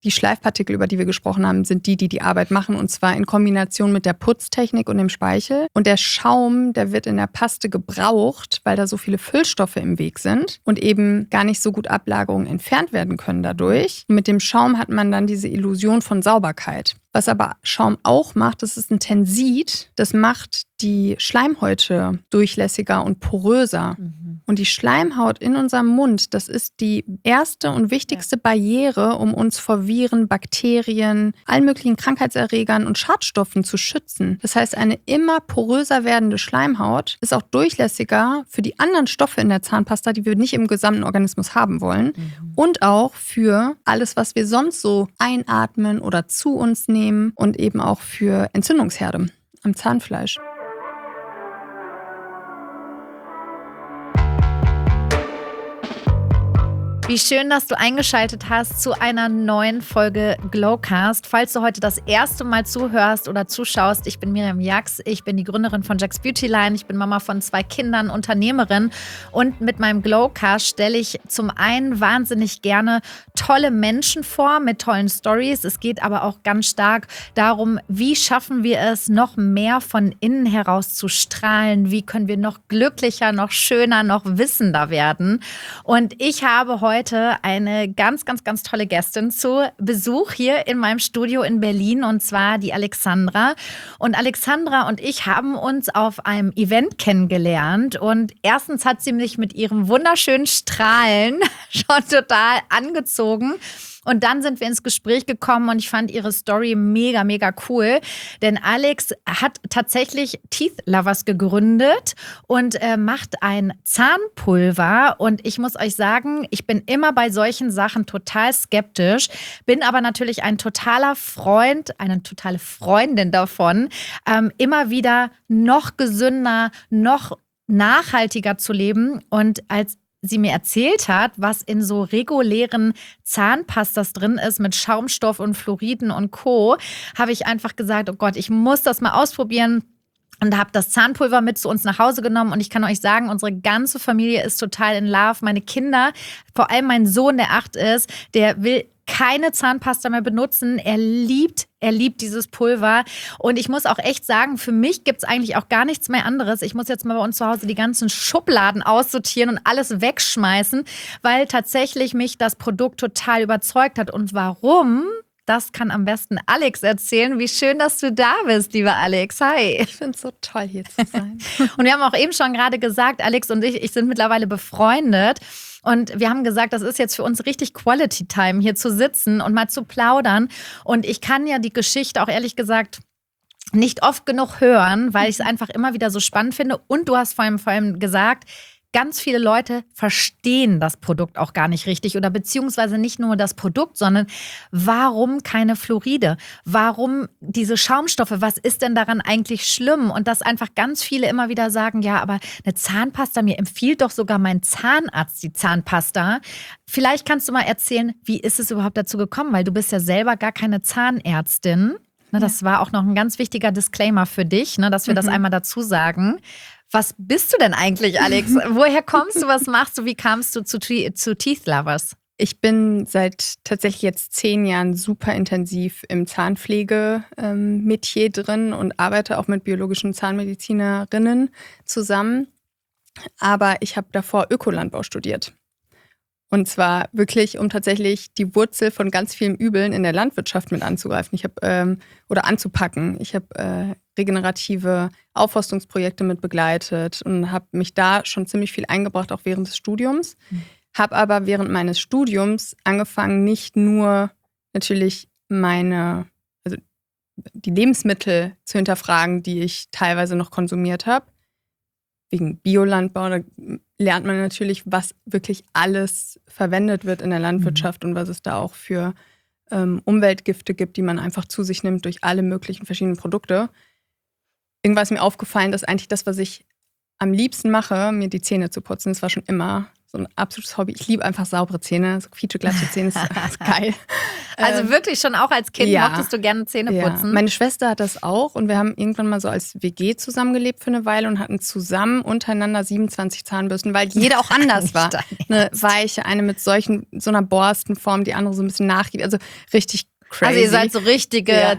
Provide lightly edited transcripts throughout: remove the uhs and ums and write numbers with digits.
Die Schleifpartikel, über die wir gesprochen haben, sind die Arbeit machen, und zwar in Kombination mit der Putztechnik und dem Speichel. Und der Schaum, der wird in der Paste gebraucht, weil da so viele Füllstoffe im Weg sind und eben gar nicht so gut Ablagerungen entfernt werden können dadurch. Und mit dem Schaum hat man dann diese Illusion von Sauberkeit. Was aber Schaum auch macht, das ist ein Tensid, das macht die Schleimhäute durchlässiger und poröser. Und die Schleimhaut in unserem Mund, das ist die erste und wichtigste Barriere, um uns vor Viren, Bakterien, allen möglichen Krankheitserregern und Schadstoffen zu schützen. Das heißt, eine immer poröser werdende Schleimhaut ist auch durchlässiger für die anderen Stoffe in der Zahnpasta, die wir nicht im gesamten Organismus haben wollen. Und auch für alles, was wir sonst so einatmen oder zu uns nehmen, und eben auch für Entzündungsherde am Zahnfleisch. Wie schön, dass du eingeschaltet hast zu einer neuen Folge Glowcast. Falls du heute das erste Mal zuhörst oder zuschaust, ich bin Miriam Jax, ich bin die Gründerin von Jax Beauty Line, ich bin Mama von 2 Kindern, Unternehmerin, und mit meinem Glowcast stelle ich zum einen wahnsinnig gerne tolle Menschen vor mit tollen Stories. Es geht aber auch ganz stark darum, wie schaffen wir es, noch mehr von innen heraus zu strahlen, wie können wir noch glücklicher, noch schöner, noch wissender werden. Und ich habe heute eine ganz, ganz, ganz tolle Gästin zu Besuch hier in meinem Studio in Berlin, und zwar die Alexandra. Und Alexandra und ich haben uns auf einem Event kennengelernt, und erstens hat sie mich mit ihrem wunderschönen Strahlen schon total angezogen. Und dann sind wir ins Gespräch gekommen, und ich fand ihre Story mega, mega cool. Denn Alex hat tatsächlich Teeth Lovers gegründet und macht ein Zahnpulver. Und ich muss euch sagen, ich bin immer bei solchen Sachen total skeptisch, bin aber natürlich ein totaler Freund, eine totale Freundin davon, immer wieder noch gesünder, noch nachhaltiger zu leben. Und als sie mir erzählt hat, was in so regulären Zahnpastas drin ist mit Schaumstoff und Fluoriden und Co., habe ich einfach gesagt, oh Gott, ich muss das mal ausprobieren. Und habe das Zahnpulver mit zu uns nach Hause genommen. Und ich kann euch sagen, unsere ganze Familie ist total in Love. Meine Kinder, vor allem mein Sohn, der 8 ist, der will keine Zahnpasta mehr benutzen. Er liebt dieses Pulver. Und ich muss auch echt sagen, für mich gibt es eigentlich auch gar nichts mehr anderes. Ich muss jetzt mal bei uns zu Hause die ganzen Schubladen aussortieren und alles wegschmeißen, weil tatsächlich mich das Produkt total überzeugt hat. Und warum? Das kann am besten Alex erzählen. Wie schön, dass du da bist, lieber Alex. Hi. Ich finde es so toll, hier zu sein. Und wir haben auch eben schon gerade gesagt, Alex und ich sind mittlerweile befreundet. Und wir haben gesagt, das ist jetzt für uns richtig Quality Time, hier zu sitzen und mal zu plaudern. Und ich kann ja die Geschichte auch ehrlich gesagt nicht oft genug hören, weil ich es einfach immer wieder so spannend finde. Und du hast vor allem gesagt, ganz viele Leute verstehen das Produkt auch gar nicht richtig, oder beziehungsweise nicht nur das Produkt, sondern warum keine Fluoride? Warum diese Schaumstoffe? Was ist denn daran eigentlich schlimm? Und dass einfach ganz viele immer wieder sagen, ja, aber eine Zahnpasta, mir empfiehlt doch sogar mein Zahnarzt die Zahnpasta. Vielleicht kannst du mal erzählen, wie ist es überhaupt dazu gekommen? Weil du bist ja selber gar keine Zahnärztin. Das war auch noch ein ganz wichtiger Disclaimer für dich, dass wir das einmal dazu sagen. Was bist du denn eigentlich, Alex? Woher kommst du? Was machst du? Wie kamst du zu Teeth Lovers? Ich bin seit tatsächlich jetzt 10 Jahren super intensiv im Zahnpflege-Metier drin und arbeite auch mit biologischen Zahnmedizinerinnen zusammen. Aber ich habe davor Ökolandbau studiert. Und zwar wirklich, um tatsächlich die Wurzel von ganz vielen Übeln in der Landwirtschaft mit anzugreifen. Oder anzupacken. Ich habe regenerative Aufforstungsprojekte mit begleitet und habe mich da schon ziemlich viel eingebracht, auch während des Studiums. Habe aber während meines Studiums angefangen, nicht nur natürlich die Lebensmittel zu hinterfragen, die ich teilweise noch konsumiert habe. Wegen Biolandbau, da lernt man natürlich, was wirklich alles verwendet wird in der Landwirtschaft und was es da auch für Umweltgifte gibt, die man einfach zu sich nimmt durch alle möglichen verschiedenen Produkte. Irgendwann ist mir aufgefallen, dass eigentlich das, was ich am liebsten mache, mir die Zähne zu putzen, das war schon immer so ein absolutes Hobby. Ich liebe einfach saubere Zähne, so quietscheglatte Zähne, ist geil. Also wirklich schon auch als Kind mochtest du gerne Zähne putzen? Ja. Meine Schwester hat das auch und wir haben irgendwann mal so als WG zusammengelebt für eine Weile und hatten zusammen untereinander 27 Zahnbürsten, weil jede auch anders war. Eine weiche, eine mit so einer Borstenform, die andere so ein bisschen nachgibt. Also richtig crazy. Also ihr seid so richtige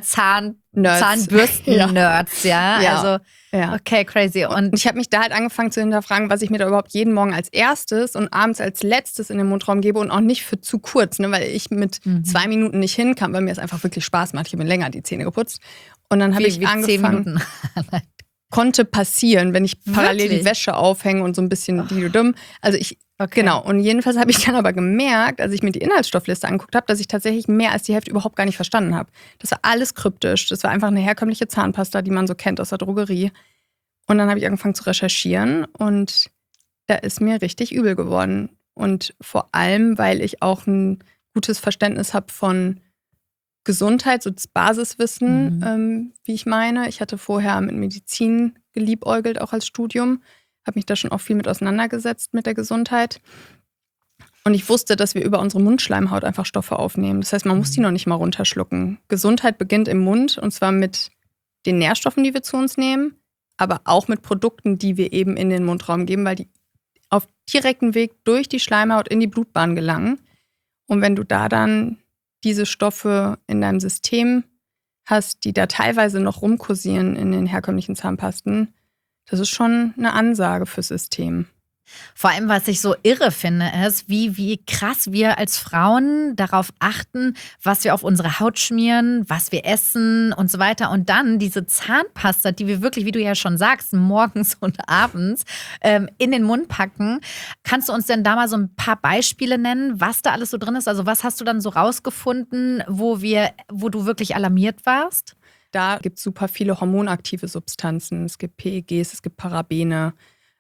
Zahnbürsten-Nerds, ja? Also okay, crazy. Und ich habe mich da halt angefangen zu hinterfragen, was ich mir da überhaupt jeden Morgen als erstes und abends als letztes in den Mundraum gebe und auch nicht für zu kurz, ne, weil ich mit 2 Minuten nicht hinkam, weil mir es einfach wirklich Spaß macht. Ich habe mir länger die Zähne geputzt. Und dann habe ich angefangen. 10 Minuten. Konnte passieren, wenn ich parallel die Wäsche aufhänge und so ein bisschen dumm. Also genau. Und jedenfalls habe ich dann aber gemerkt, als ich mir die Inhaltsstoffliste angeguckt habe, dass ich tatsächlich mehr als die Hälfte überhaupt gar nicht verstanden habe. Das war alles kryptisch. Das war einfach eine herkömmliche Zahnpasta, die man so kennt aus der Drogerie. Und dann habe ich angefangen zu recherchieren und da ist mir richtig übel geworden. Und vor allem, weil ich auch ein gutes Verständnis habe von Gesundheit, so das Basiswissen, wie ich meine. Ich hatte vorher mit Medizin geliebäugelt, auch als Studium. Habe mich da schon auch viel mit auseinandergesetzt mit der Gesundheit. Und ich wusste, dass wir über unsere Mundschleimhaut einfach Stoffe aufnehmen. Das heißt, man muss die noch nicht mal runterschlucken. Gesundheit beginnt im Mund und zwar mit den Nährstoffen, die wir zu uns nehmen, aber auch mit Produkten, die wir eben in den Mundraum geben, weil die auf direktem Weg durch die Schleimhaut in die Blutbahn gelangen. Und wenn du da dann diese Stoffe in deinem System hast, die da teilweise noch rumkursieren in den herkömmlichen Zahnpasten, das ist schon eine Ansage fürs System. Vor allem, was ich so irre finde, ist, wie krass wir als Frauen darauf achten, was wir auf unsere Haut schmieren, was wir essen und so weiter. Und dann diese Zahnpasta, die wir wirklich, wie du ja schon sagst, morgens und abends in den Mund packen. Kannst du uns denn da mal so ein paar Beispiele nennen, was da alles so drin ist? Also was hast du dann so rausgefunden, wo du wirklich alarmiert warst? Da gibt es super viele hormonaktive Substanzen. Es gibt PEGs, es gibt Parabene.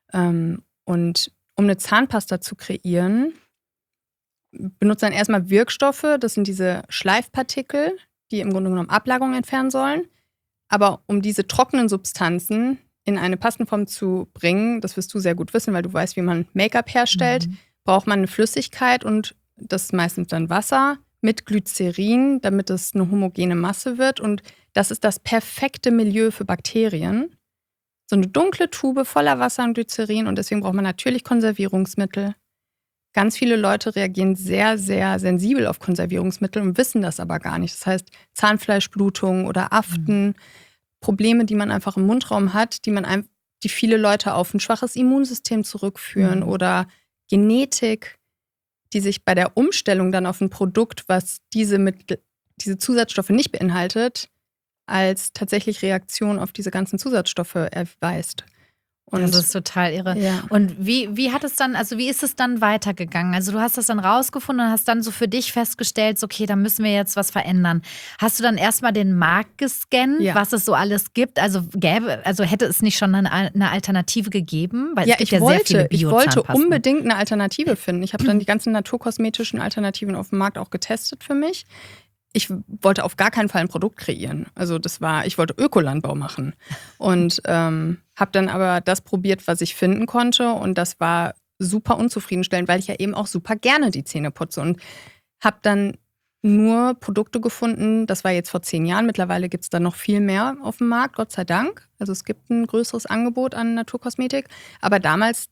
Und um eine Zahnpasta zu kreieren, benutzt man erstmal Wirkstoffe. Das sind diese Schleifpartikel, die im Grunde genommen Ablagerungen entfernen sollen. Aber um diese trockenen Substanzen in eine Pastenform zu bringen, das wirst du sehr gut wissen, weil du weißt, wie man Make-up herstellt, braucht man eine Flüssigkeit und das ist meistens dann Wasser mit Glycerin, damit es eine homogene Masse wird. Und das ist das perfekte Milieu für Bakterien. So eine dunkle Tube voller Wasser und Glycerin und deswegen braucht man natürlich Konservierungsmittel. Ganz viele Leute reagieren sehr, sehr sensibel auf Konservierungsmittel und wissen das aber gar nicht. Das heißt, Zahnfleischblutung oder Aften, Probleme, die man einfach im Mundraum hat, die viele Leute auf ein schwaches Immunsystem zurückführen oder Genetik, die sich bei der Umstellung dann auf ein Produkt, was diese Zusatzstoffe nicht beinhaltet, als tatsächlich Reaktion auf diese ganzen Zusatzstoffe erweist. Und das ist total irre. Ja. Und wie ist es dann weitergegangen? Also du hast das dann rausgefunden und hast dann so für dich festgestellt, so, okay, da müssen wir jetzt was verändern. Hast du dann erstmal den Markt gescannt, was es so alles gibt? Also hätte es nicht schon eine Alternative gegeben? Weil es gibt sehr viele ich wollte unbedingt eine Alternative finden. Ich habe dann die ganzen naturkosmetischen Alternativen auf dem Markt auch getestet für mich. Ich wollte auf gar keinen Fall ein Produkt kreieren. Also ich wollte Ökolandbau machen. Und habe dann aber das probiert, was ich finden konnte. Und das war super unzufriedenstellend, weil ich ja eben auch super gerne die Zähne putze. Und habe dann nur Produkte gefunden, das war jetzt vor 10 Jahren. Mittlerweile gibt es da noch viel mehr auf dem Markt, Gott sei Dank. Also es gibt ein größeres Angebot an Naturkosmetik. Aber damals,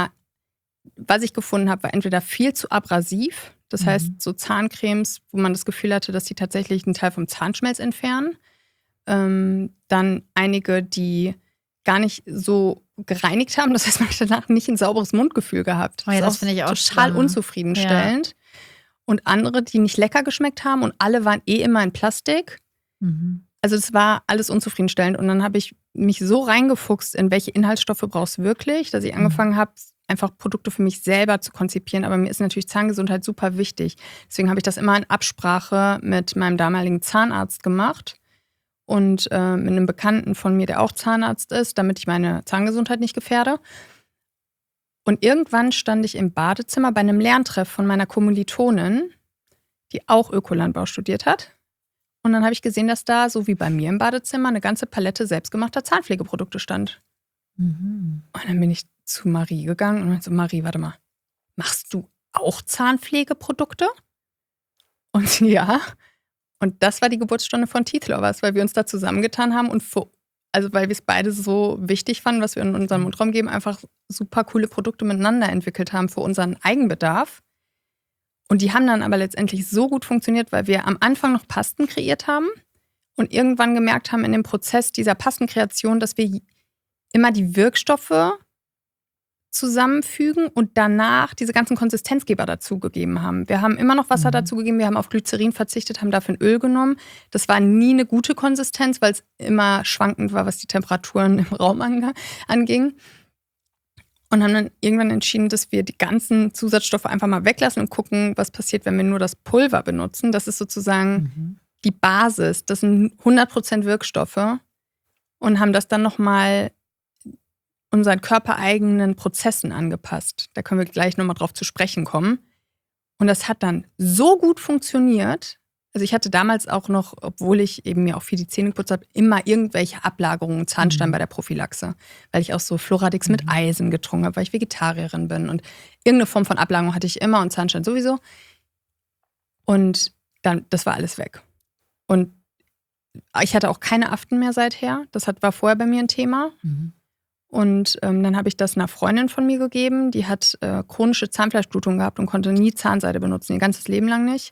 was ich gefunden habe, war entweder viel zu abrasiv. Das heißt, so Zahncremes, wo man das Gefühl hatte, dass die tatsächlich einen Teil vom Zahnschmelz entfernen. Dann einige, die gar nicht so gereinigt haben. Das heißt, man hat danach nicht ein sauberes Mundgefühl gehabt. Das finde ich auch total unzufriedenstellend. Ja. Und andere, die nicht lecker geschmeckt haben und alle waren immer in Plastik. Also es war alles unzufriedenstellend. Und dann habe ich mich so reingefuchst, in welche Inhaltsstoffe brauchst du wirklich, dass ich angefangen habe, einfach Produkte für mich selber zu konzipieren. Aber mir ist natürlich Zahngesundheit super wichtig. Deswegen habe ich das immer in Absprache mit meinem damaligen Zahnarzt gemacht und mit einem Bekannten von mir, der auch Zahnarzt ist, damit ich meine Zahngesundheit nicht gefährde. Und irgendwann stand ich im Badezimmer bei einem Lerntreff von meiner Kommilitonin, die auch Ökolandbau studiert hat. Und dann habe ich gesehen, dass da, so wie bei mir im Badezimmer, eine ganze Palette selbstgemachter Zahnpflegeprodukte stand. Und dann bin ich zu Marie gegangen und meinte so, Marie, warte mal, machst du auch Zahnpflegeprodukte? Und sie, ja. Und das war die Geburtsstunde von Teeth Lovers, weil wir uns da zusammengetan haben und weil wir es beide so wichtig fanden, was wir in unserem Mundraum geben, einfach super coole Produkte miteinander entwickelt haben für unseren Eigenbedarf. Und die haben dann aber letztendlich so gut funktioniert, weil wir am Anfang noch Pasten kreiert haben und irgendwann gemerkt haben in dem Prozess dieser Pastenkreation, dass wir immer die Wirkstoffe zusammenfügen und danach diese ganzen Konsistenzgeber dazugegeben haben. Wir haben immer noch Wasser dazugegeben, wir haben auf Glycerin verzichtet, haben dafür ein Öl genommen. Das war nie eine gute Konsistenz, weil es immer schwankend war, was die Temperaturen im Raum anging. Und haben dann irgendwann entschieden, dass wir die ganzen Zusatzstoffe einfach mal weglassen und gucken, was passiert, wenn wir nur das Pulver benutzen. Das ist sozusagen die Basis. Das sind 100% Wirkstoffe und haben das dann nochmal unseren körpereigenen Prozessen angepasst. Da können wir gleich nochmal drauf zu sprechen kommen. Und das hat dann so gut funktioniert. Also ich hatte damals auch noch, obwohl ich eben mir auch viel die Zähne geputzt habe, immer irgendwelche Ablagerungen, Zahnstein bei der Prophylaxe. Weil ich auch so Floradix mit Eisen getrunken habe, weil ich Vegetarierin bin. Und irgendeine Form von Ablagerung hatte ich immer und Zahnstein sowieso. Und dann, das war alles weg. Und ich hatte auch keine Aften mehr seither. Das war vorher bei mir ein Thema. Und dann habe ich das einer Freundin von mir gegeben. Die hat chronische Zahnfleischblutung gehabt und konnte nie Zahnseide benutzen, ihr ganzes Leben lang nicht.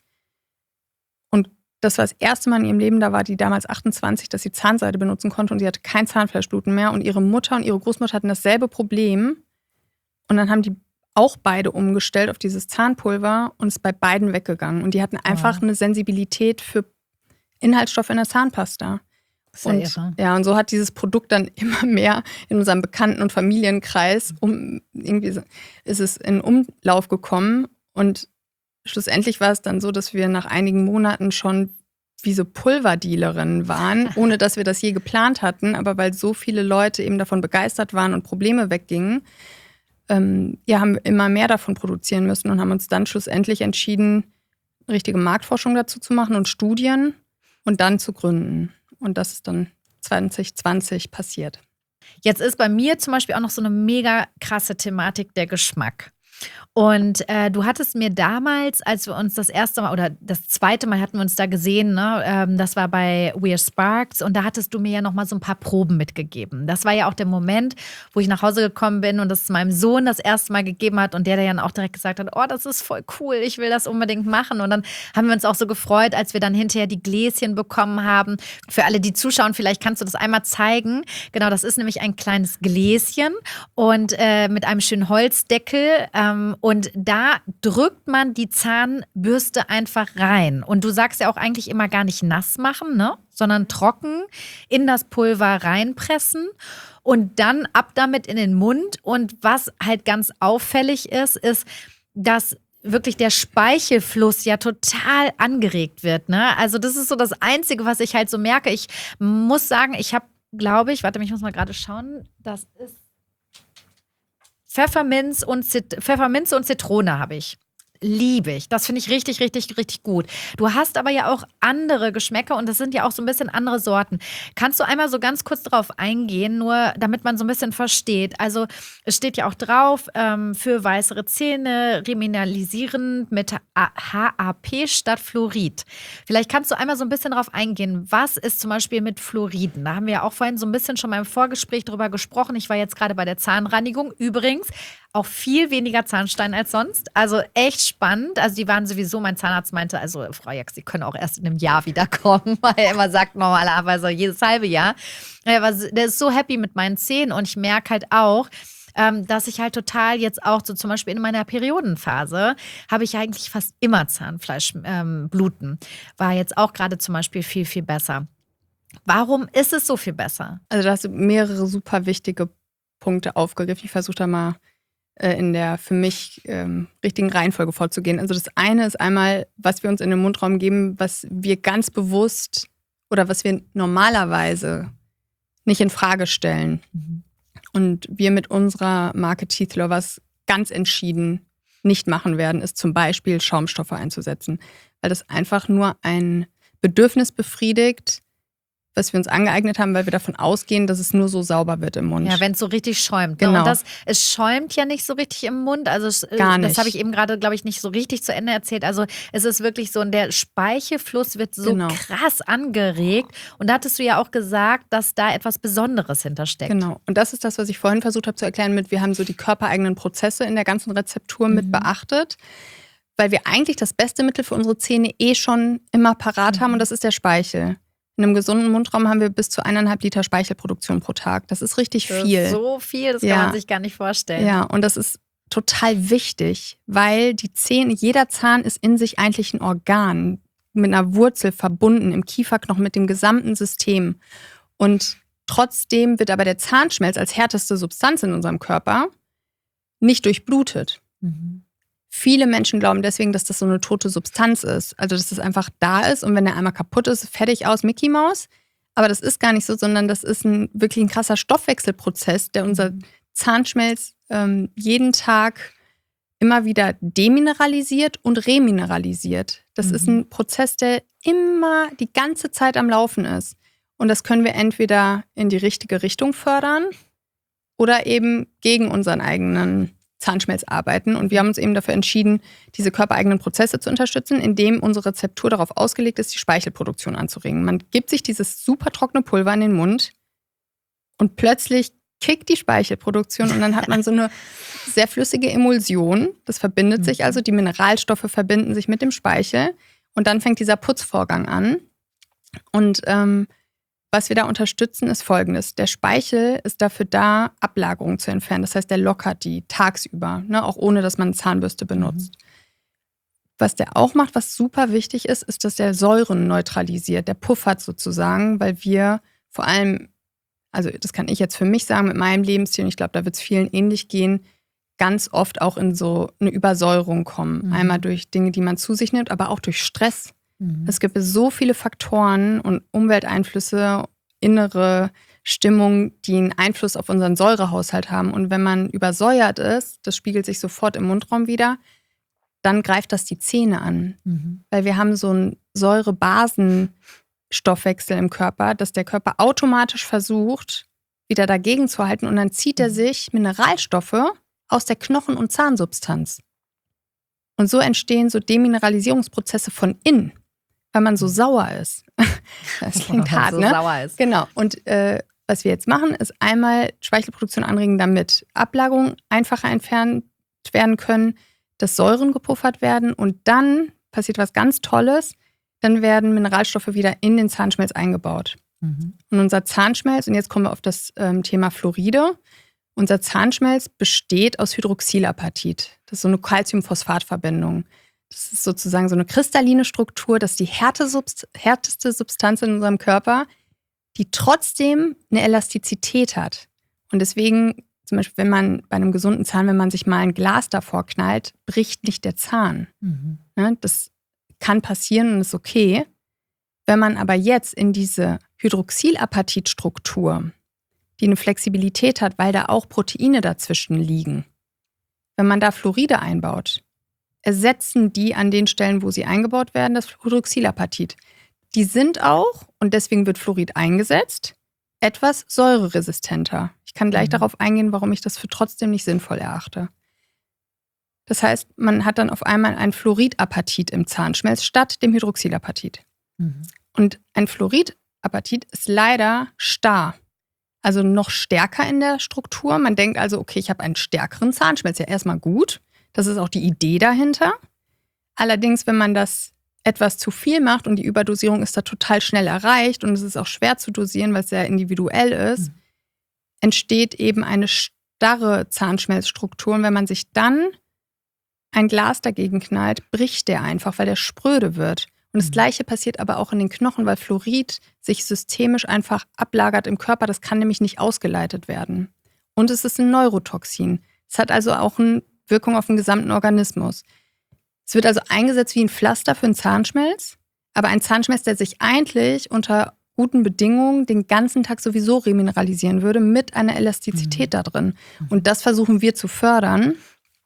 Und das war das erste Mal in ihrem Leben, da war die damals 28, dass sie Zahnseide benutzen konnte und sie hatte kein Zahnfleischbluten mehr. Und ihre Mutter und ihre Großmutter hatten dasselbe Problem. Und dann haben die auch beide umgestellt auf dieses Zahnpulver und ist bei beiden weggegangen. Und die hatten einfach eine Sensibilität für Inhaltsstoffe in der Zahnpasta. Und so hat dieses Produkt dann immer mehr in unserem Bekannten- und Familienkreis irgendwie ist es in Umlauf gekommen. Und schlussendlich war es dann so, dass wir nach einigen Monaten schon wie so Pulverdealerinnen waren, ohne dass wir das je geplant hatten. Aber weil so viele Leute eben davon begeistert waren und Probleme weggingen, haben wir immer mehr davon produzieren müssen und haben uns dann schlussendlich entschieden, richtige Marktforschung dazu zu machen und Studien und dann zu gründen. Und das ist dann 2020 passiert. Jetzt ist bei mir zum Beispiel auch noch so eine mega krasse Thematik der Geschmack. Und du hattest mir damals, als wir uns das erste Mal oder das zweite Mal hatten wir uns da gesehen, ne, das war bei We're Sparks und da hattest du mir ja nochmal so ein paar Proben mitgegeben. Das war ja auch der Moment, wo ich nach Hause gekommen bin und das meinem Sohn das erste Mal gegeben hat und der dann auch direkt gesagt hat, oh, das ist voll cool, ich will das unbedingt machen. Und dann haben wir uns auch so gefreut, als wir dann hinterher die Gläschen bekommen haben. Für alle, die zuschauen, vielleicht kannst du das einmal zeigen. Genau, das ist nämlich ein kleines Gläschen und mit einem schönen Holzdeckel. Und da drückt man die Zahnbürste einfach rein. Und du sagst ja auch eigentlich immer gar nicht nass machen, ne? Sondern trocken in das Pulver reinpressen und dann ab damit in den Mund. Und was halt ganz auffällig ist, dass wirklich der Speichelfluss ja total angeregt wird, ne? Also das ist so das Einzige, was ich halt so merke. Ich muss sagen, ich habe, glaube ich, ich muss mal gerade schauen, das ist Pfefferminz und Zitrone habe ich. Liebe ich. Das finde ich richtig, richtig, richtig gut. Du hast aber ja auch andere Geschmäcker und das sind ja auch so ein bisschen andere Sorten. Kannst du einmal so ganz kurz drauf eingehen, nur damit man so ein bisschen versteht? Also es steht ja auch drauf, für weißere Zähne remineralisierend mit HAP statt Fluorid. Vielleicht kannst du einmal so ein bisschen drauf eingehen. Was ist zum Beispiel mit Fluoriden? Da haben wir ja auch vorhin so ein bisschen schon mal im Vorgespräch drüber gesprochen. Ich war jetzt gerade bei der Zahnreinigung. Übrigens auch viel weniger Zahnstein als sonst. Also echt spannend. Also die waren sowieso, mein Zahnarzt meinte, also Frau Jax, Sie können auch erst in einem Jahr wiederkommen, weil er immer sagt normalerweise jedes halbe Jahr. Der ist so happy mit meinen Zähnen und ich merke halt auch, dass ich halt total jetzt auch so zum Beispiel in meiner Periodenphase habe ich eigentlich fast immer Zahnfleischbluten. War jetzt auch gerade zum Beispiel viel, viel besser. Warum ist es so viel besser? Also da hast du mehrere super wichtige Punkte aufgegriffen. Ich versuche da mal in der für mich richtigen Reihenfolge vorzugehen. Also das eine ist einmal, was wir uns in den Mundraum geben, was wir ganz bewusst oder was wir normalerweise nicht in Frage stellen. Und wir mit unserer Marke Teeth Lovers ganz entschieden nicht machen werden, ist zum Beispiel Schaumstoffe einzusetzen. Weil das einfach nur ein Bedürfnis befriedigt, was wir uns angeeignet haben, weil wir davon ausgehen, dass es nur so sauber wird im Mund. Ja, wenn es so richtig schäumt. Genau. Ne? Und es schäumt ja nicht so richtig im Mund. Also Gar nicht. Das habe ich eben gerade, glaube ich, nicht so richtig zu Ende erzählt. Also es ist wirklich so, der Speichelfluss wird so krass angeregt. Und da hattest du ja auch gesagt, dass da etwas Besonderes hintersteckt. Genau. Und das ist das, was ich vorhin versucht habe zu erklären mit, wir haben so die körpereigenen Prozesse in der ganzen Rezeptur mit beachtet, weil wir eigentlich das beste Mittel für unsere Zähne schon immer parat haben und das ist der Speichel. In einem gesunden Mundraum haben wir bis zu 1,5 Liter Speichelproduktion pro Tag. Das ist richtig viel. Das ist so viel, das kann man sich gar nicht vorstellen. Ja, und das ist total wichtig, weil die Zähne, jeder Zahn ist in sich eigentlich ein Organ mit einer Wurzel verbunden, im Kieferknochen mit dem gesamten System. Und trotzdem wird aber der Zahnschmelz als härteste Substanz in unserem Körper nicht durchblutet. Viele Menschen glauben deswegen, dass das so eine tote Substanz ist. Also, dass das einfach da ist und wenn der einmal kaputt ist, fertig aus, Mickey Maus. Aber das ist gar nicht so, sondern das ist wirklich ein krasser Stoffwechselprozess, der unser Zahnschmelz jeden Tag immer wieder demineralisiert und remineralisiert. Das ist ein Prozess, der immer die ganze Zeit am Laufen ist. Und das können wir entweder in die richtige Richtung fördern oder eben gegen unseren eigenen Zahnschmelz arbeiten. Und wir haben uns eben dafür entschieden, diese körpereigenen Prozesse zu unterstützen, indem unsere Rezeptur darauf ausgelegt ist, die Speichelproduktion anzuregen. Man gibt sich dieses super trockene Pulver in den Mund und plötzlich kickt die Speichelproduktion und dann hat man so eine sehr flüssige Emulsion. Das verbindet sich also, die Mineralstoffe verbinden sich mit dem Speichel und dann fängt dieser Putzvorgang an. Und was wir da unterstützen, ist Folgendes. Der Speichel ist dafür da, Ablagerungen zu entfernen. Das heißt, der lockert die tagsüber, ne, auch ohne, dass man eine Zahnbürste benutzt. Was der auch macht, was super wichtig ist, ist, dass der Säuren neutralisiert. Der puffert sozusagen, weil wir vor allem, also das kann ich jetzt für mich sagen mit meinem Lebensstil, und ich glaube, da wird es vielen ähnlich gehen, ganz oft auch in so eine Übersäuerung kommen. Einmal durch Dinge, die man zu sich nimmt, aber auch durch Stress. Es gibt so viele Faktoren und Umwelteinflüsse, innere Stimmung, die einen Einfluss auf unseren Säurehaushalt haben. Und wenn man übersäuert ist, das spiegelt sich sofort im Mundraum wieder, dann greift das die Zähne an. Weil wir haben so einen Säure-Basen-Stoffwechsel im Körper, dass der Körper automatisch versucht, wieder dagegen zu halten. Und dann zieht er sich Mineralstoffe aus der Knochen- und Zahnsubstanz. Und so entstehen so Demineralisierungsprozesse von innen, weil man so sauer ist. Das klingt hart, so ne? Sauer ist. Genau. Und was wir jetzt machen, ist einmal Speichelproduktion anregen, damit Ablagerungen einfacher entfernt werden können, dass Säuren gepuffert werden und dann passiert was ganz Tolles, dann werden Mineralstoffe wieder in den Zahnschmelz eingebaut. Und unser Zahnschmelz, und jetzt kommen wir auf das Thema Fluoride, unser Zahnschmelz besteht aus Hydroxylapatit. Das ist so eine Calciumphosphat-Verbindung. Das ist sozusagen so eine kristalline Struktur, das ist die härteste Substanz in unserem Körper, die trotzdem eine Elastizität hat. Und deswegen, zum Beispiel, wenn man bei einem gesunden Zahn, wenn man sich mal ein Glas davor knallt, bricht nicht der Zahn. Ne, das kann passieren und ist okay. Wenn man aber jetzt in diese Hydroxylapatitstruktur, die eine Flexibilität hat, weil da auch Proteine dazwischen liegen, wenn man da Fluoride einbaut, ersetzen die an den Stellen, wo sie eingebaut werden, das Hydroxylapatit. Die sind auch, und deswegen wird Fluorid eingesetzt, etwas säureresistenter. Ich kann gleich darauf eingehen, warum ich das für trotzdem nicht sinnvoll erachte. Das heißt, man hat dann auf einmal ein Fluoridapatit im Zahnschmelz statt dem Hydroxylapatit. Und ein Fluoridapatit ist leider starr. Also noch stärker in der Struktur. Man denkt also, okay, ich habe einen stärkeren Zahnschmelz. Ja, erstmal gut. Das ist auch die Idee dahinter. Allerdings, wenn man das etwas zu viel macht und die Überdosierung ist da total schnell erreicht und es ist auch schwer zu dosieren, weil es sehr individuell ist, entsteht eben eine starre Zahnschmelzstruktur. Und wenn man sich dann ein Glas dagegen knallt, bricht der einfach, weil der spröde wird. Und das Gleiche passiert aber auch in den Knochen, weil Fluorid sich systemisch einfach ablagert im Körper. Das kann nämlich nicht ausgeleitet werden. Und es ist ein Neurotoxin. Es hat also auch eine Wirkung auf den gesamten Organismus. Es wird also eingesetzt wie ein Pflaster für einen Zahnschmelz, aber ein Zahnschmelz, der sich eigentlich unter guten Bedingungen den ganzen Tag sowieso remineralisieren würde, mit einer Elastizität da drin. Und das versuchen wir zu fördern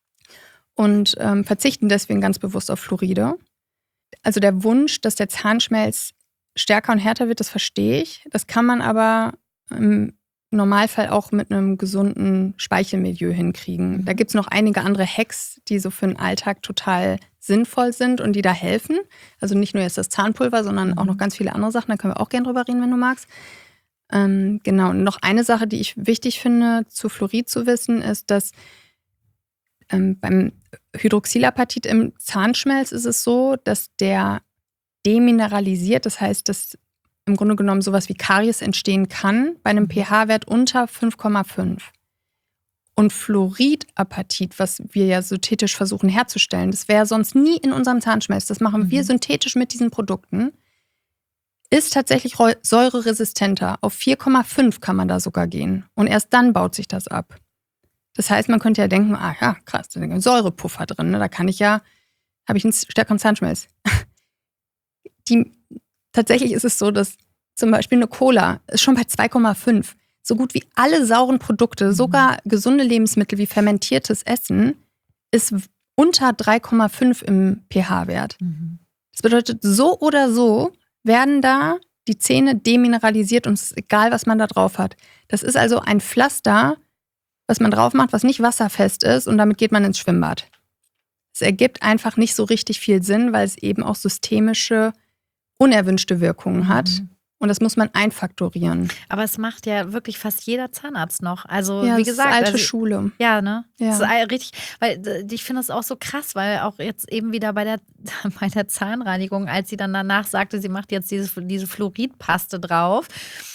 und verzichten deswegen ganz bewusst auf Fluoride. Also der Wunsch, dass der Zahnschmelz stärker und härter wird, das verstehe ich. Das kann man aber im Normalfall auch mit einem gesunden Speichelmilieu hinkriegen. Da gibt es noch einige andere Hacks, die so für den Alltag total sinnvoll sind und die da helfen. Also nicht nur jetzt das Zahnpulver, sondern auch noch ganz viele andere Sachen. Da können wir auch gerne drüber reden, wenn du magst. Genau. Und noch eine Sache, die ich wichtig finde, zu Fluorid zu wissen, ist, dass beim Hydroxylapatit im Zahnschmelz ist es so, dass der demineralisiert. Das heißt, dass im Grunde genommen sowas wie Karies entstehen kann bei einem pH-Wert unter 5,5. Und Fluoridapatit, was wir ja synthetisch versuchen herzustellen, das wäre sonst nie in unserem Zahnschmelz. Das machen wir synthetisch mit diesen Produkten. Ist tatsächlich säureresistenter. Auf 4,5 kann man da sogar gehen. Und erst dann baut sich das ab. Das heißt, man könnte ja denken, krass, da ist ein Säurepuffer drin. Ne? Da habe ich einen stärkeren Zahnschmelz. Tatsächlich ist es so, dass zum Beispiel eine Cola ist schon bei 2,5. So gut wie alle sauren Produkte, sogar gesunde Lebensmittel wie fermentiertes Essen, ist unter 3,5 im pH-Wert. Das bedeutet, so oder so werden da die Zähne demineralisiert und es ist egal, was man da drauf hat. Das ist also ein Pflaster, was man drauf macht, was nicht wasserfest ist und damit geht man ins Schwimmbad. Es ergibt einfach nicht so richtig viel Sinn, weil es eben auch systemische, unerwünschte Wirkungen hat. Und das muss man einfaktorieren. Aber es macht ja wirklich fast jeder Zahnarzt noch. Also ja, wie gesagt, das ist alte Schule. Ja, ne? Ja. Das ist richtig, weil ich finde das auch so krass, weil auch jetzt eben wieder bei der Zahnreinigung, als sie dann danach sagte, sie macht jetzt diese Fluoridpaste drauf,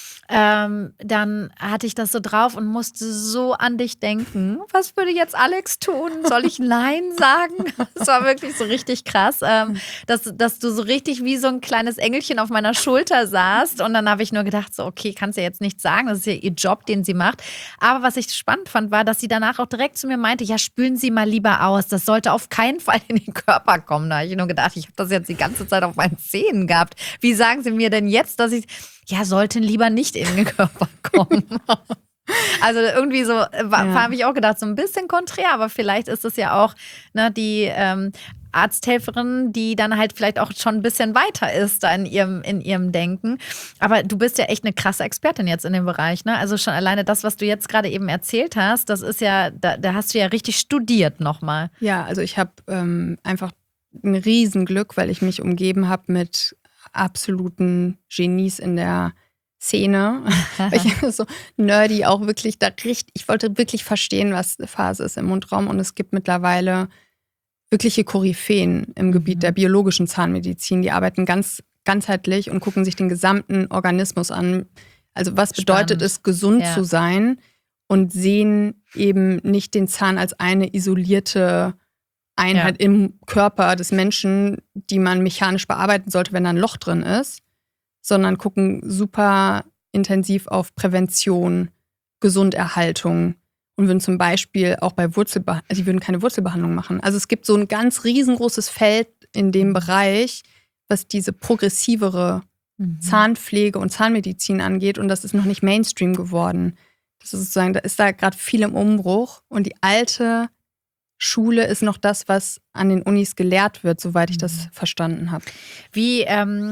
dann hatte ich das so drauf und musste so an dich denken. Was würde jetzt Alex tun? Soll ich Nein sagen? Das war wirklich so richtig krass, dass du so richtig wie so ein kleines Engelchen auf meiner Schulter saßt. Und dann habe ich nur gedacht, so okay, kannst ja jetzt nichts sagen. Das ist ja ihr Job, den sie macht. Aber was ich spannend fand, war, dass sie danach auch direkt zu mir meinte, ja, spülen Sie mal lieber aus. Das sollte auf keinen Fall in den Körper kommen. Da habe ich nur gedacht, ich habe das jetzt die ganze Zeit auf meinen Zähnen gehabt. Wie sagen Sie mir denn jetzt, dass ich... Ja, sollten lieber nicht in den Körper kommen. Also irgendwie so, habe ich auch gedacht, so ein bisschen konträr, aber vielleicht ist es ja auch die Arzthelferin, die dann halt vielleicht auch schon ein bisschen weiter ist da in ihrem Denken. Aber du bist ja echt eine krasse Expertin jetzt in dem Bereich, ne? Also schon alleine das, was du jetzt gerade eben erzählt hast, das ist ja, da hast du ja richtig studiert nochmal. Ja, also ich habe einfach ein Riesenglück, weil ich mich umgeben habe mit absoluten Genies in der Szene. Ich bin so nerdy auch wirklich ich wollte wirklich verstehen, was Phase ist im Mundraum und es gibt mittlerweile wirkliche Koryphäen im Gebiet der biologischen Zahnmedizin. Die arbeiten ganz ganzheitlich und gucken sich den gesamten Organismus an. Also was bedeutet es, gesund zu sein und sehen eben nicht den Zahn als eine isolierte Einheit im Körper des Menschen, die man mechanisch bearbeiten sollte, wenn da ein Loch drin ist, sondern gucken super intensiv auf Prävention, Gesunderhaltung und würden zum Beispiel auch bei die würden keine Wurzelbehandlung machen. Also es gibt so ein ganz riesengroßes Feld in dem Bereich, was diese progressivere Zahnpflege und Zahnmedizin angeht und das ist noch nicht Mainstream geworden. Das ist sozusagen, da ist da gerade viel im Umbruch und die alte Schule ist noch das, was an den Unis gelehrt wird, soweit ich das verstanden habe. Wie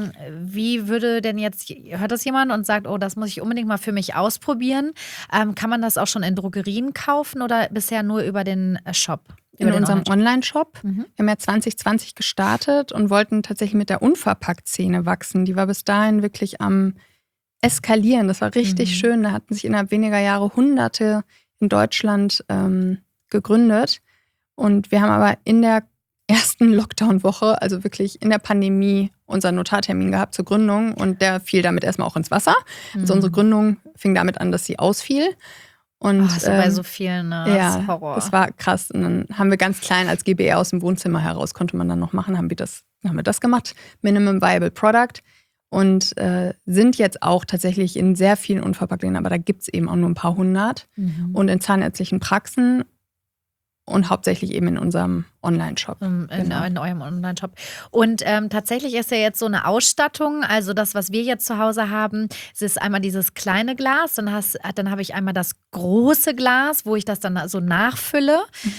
würde denn jetzt, hört das jemand und sagt, oh, das muss ich unbedingt mal für mich ausprobieren? Kann man das auch schon in Drogerien kaufen oder bisher nur über den Shop? In unserem Online-Shop. Wir haben ja 2020 gestartet und wollten tatsächlich mit der Unverpackt-Szene wachsen. Die war bis dahin wirklich am Eskalieren. Das war richtig schön. Da hatten sich innerhalb weniger Jahre Hunderte in Deutschland gegründet. Und wir haben aber in der ersten Lockdown-Woche, also wirklich in der Pandemie, unseren Notartermin gehabt zur Gründung. Und der fiel damit erstmal auch ins Wasser. Also unsere Gründung fing damit an, dass sie ausfiel. Und das ist bei so vielen, ne? Das ist Horror. Das war krass. Und dann haben wir ganz klein als GbR aus dem Wohnzimmer heraus, konnte man dann noch machen, haben wir das gemacht. Minimum Viable Product. Und sind jetzt auch tatsächlich in sehr vielen Unverpacktläden, aber da gibt es eben auch nur ein paar hundert. Und in zahnärztlichen Praxen. und hauptsächlich eben in unserem Online-Shop. In eurem Online-Shop. Und tatsächlich ist ja jetzt so eine Ausstattung, also das, was wir jetzt zu Hause haben, es ist einmal dieses kleine Glas, dann habe ich einmal das große Glas, wo ich das dann so nachfülle.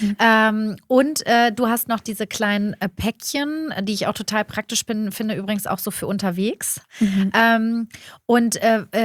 Und du hast noch diese kleinen Päckchen, die ich auch total praktisch finde, übrigens auch so für unterwegs. Und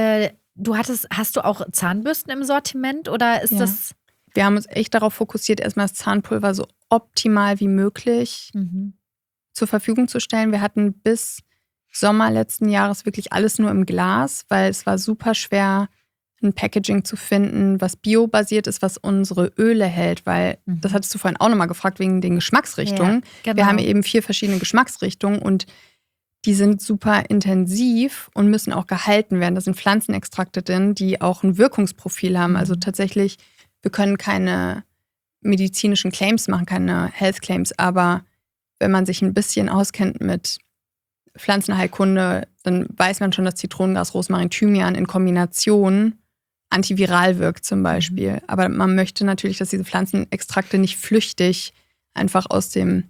hast du auch Zahnbürsten im Sortiment oder ist das? Wir haben uns echt darauf fokussiert, erstmal das Zahnpulver so optimal wie möglich zur Verfügung zu stellen. Wir hatten bis Sommer letzten Jahres wirklich alles nur im Glas, weil es war super schwer, ein Packaging zu finden, was biobasiert ist, was unsere Öle hält, weil, das hattest du vorhin auch nochmal gefragt, wegen den Geschmacksrichtungen. Ja, genau. Wir haben eben 4 verschiedene Geschmacksrichtungen und die sind super intensiv und müssen auch gehalten werden. Da sind Pflanzenextrakte drin, die auch ein Wirkungsprofil haben. Also tatsächlich, wir können keine medizinischen Claims machen, keine Health Claims, aber wenn man sich ein bisschen auskennt mit Pflanzenheilkunde, dann weiß man schon, dass Zitronengras, Rosmarin, Thymian in Kombination antiviral wirkt zum Beispiel. Aber man möchte natürlich, dass diese Pflanzenextrakte nicht flüchtig einfach aus der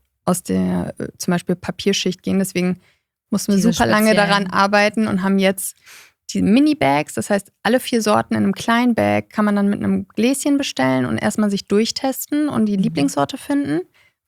zum Beispiel Papierschicht gehen. Deswegen mussten wir super lange daran arbeiten und haben jetzt die Mini-Bags. Das heißt, alle 4 Sorten in einem kleinen Bag kann man dann mit einem Gläschen bestellen und erstmal sich durchtesten und die Lieblingssorte finden.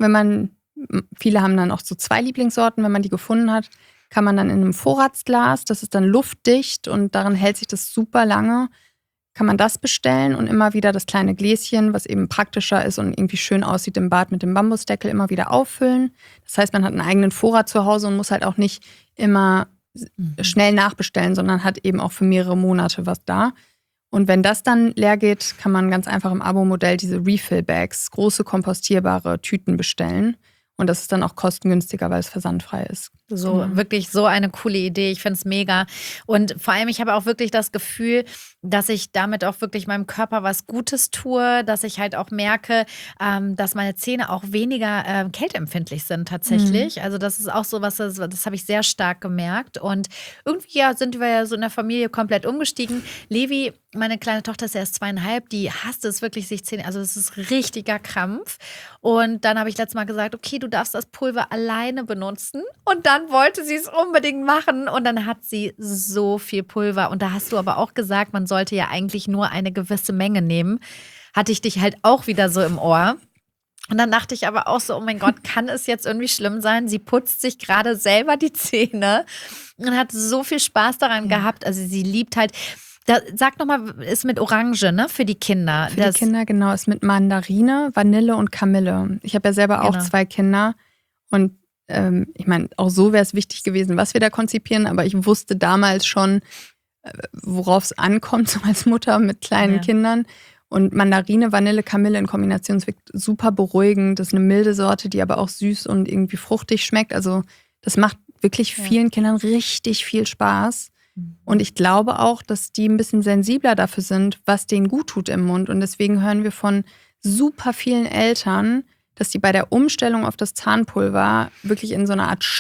Viele haben dann auch so 2 Lieblingssorten. Wenn man die gefunden hat, kann man dann in einem Vorratsglas, das ist dann luftdicht und darin hält sich das super lange, kann man das bestellen und immer wieder das kleine Gläschen, was eben praktischer ist und irgendwie schön aussieht im Bad mit dem Bambusdeckel, immer wieder auffüllen. Das heißt, man hat einen eigenen Vorrat zu Hause und muss halt auch nicht immer schnell nachbestellen, sondern hat eben auch für mehrere Monate was da. Und wenn das dann leer geht, kann man ganz einfach im Abo-Modell diese Refill-Bags, große kompostierbare Tüten bestellen. Und das ist dann auch kostengünstiger, weil es versandfrei ist. Wirklich so eine coole Idee. Ich finde es mega. Und vor allem, ich habe auch wirklich das Gefühl, dass ich damit auch wirklich meinem Körper was Gutes tue, dass ich halt auch merke, dass meine Zähne auch weniger kälteempfindlich sind tatsächlich. Also das ist auch so was, das habe ich sehr stark gemerkt. Und irgendwie sind wir ja so in der Familie komplett umgestiegen. Levi, meine kleine Tochter ist erst 2,5, die hasst es wirklich, sich Zähne, also das ist richtiger Krampf. Und dann habe ich letztes Mal gesagt, okay, du darfst das Pulver alleine benutzen. Und dann wollte sie es unbedingt machen und dann hat sie so viel Pulver. Und da hast du aber auch gesagt, man sollte ja eigentlich nur eine gewisse Menge nehmen. Hatte ich dich halt auch wieder so im Ohr. Und dann dachte ich aber auch so, oh mein Gott, kann es jetzt irgendwie schlimm sein? Sie putzt sich gerade selber die Zähne und hat so viel Spaß daran gehabt. Also sie liebt halt, sag nochmal, ist mit Orange, ne, für die Kinder. Für die Kinder, genau, ist mit Mandarine, Vanille und Kamille. Ich habe ja selber auch 2 Kinder und ich meine, auch so wäre es wichtig gewesen, was wir da konzipieren, aber ich wusste damals schon, worauf es ankommt, so als Mutter mit kleinen Kindern. Und Mandarine, Vanille, Kamille in Kombination, es wirkt super beruhigend. Das ist eine milde Sorte, die aber auch süß und irgendwie fruchtig schmeckt. Also das macht wirklich vielen Kindern richtig viel Spaß. Und ich glaube auch, dass die ein bisschen sensibler dafür sind, was denen gut tut im Mund. Und deswegen hören wir von super vielen Eltern, dass die bei der Umstellung auf das Zahnpulver wirklich in so eine Art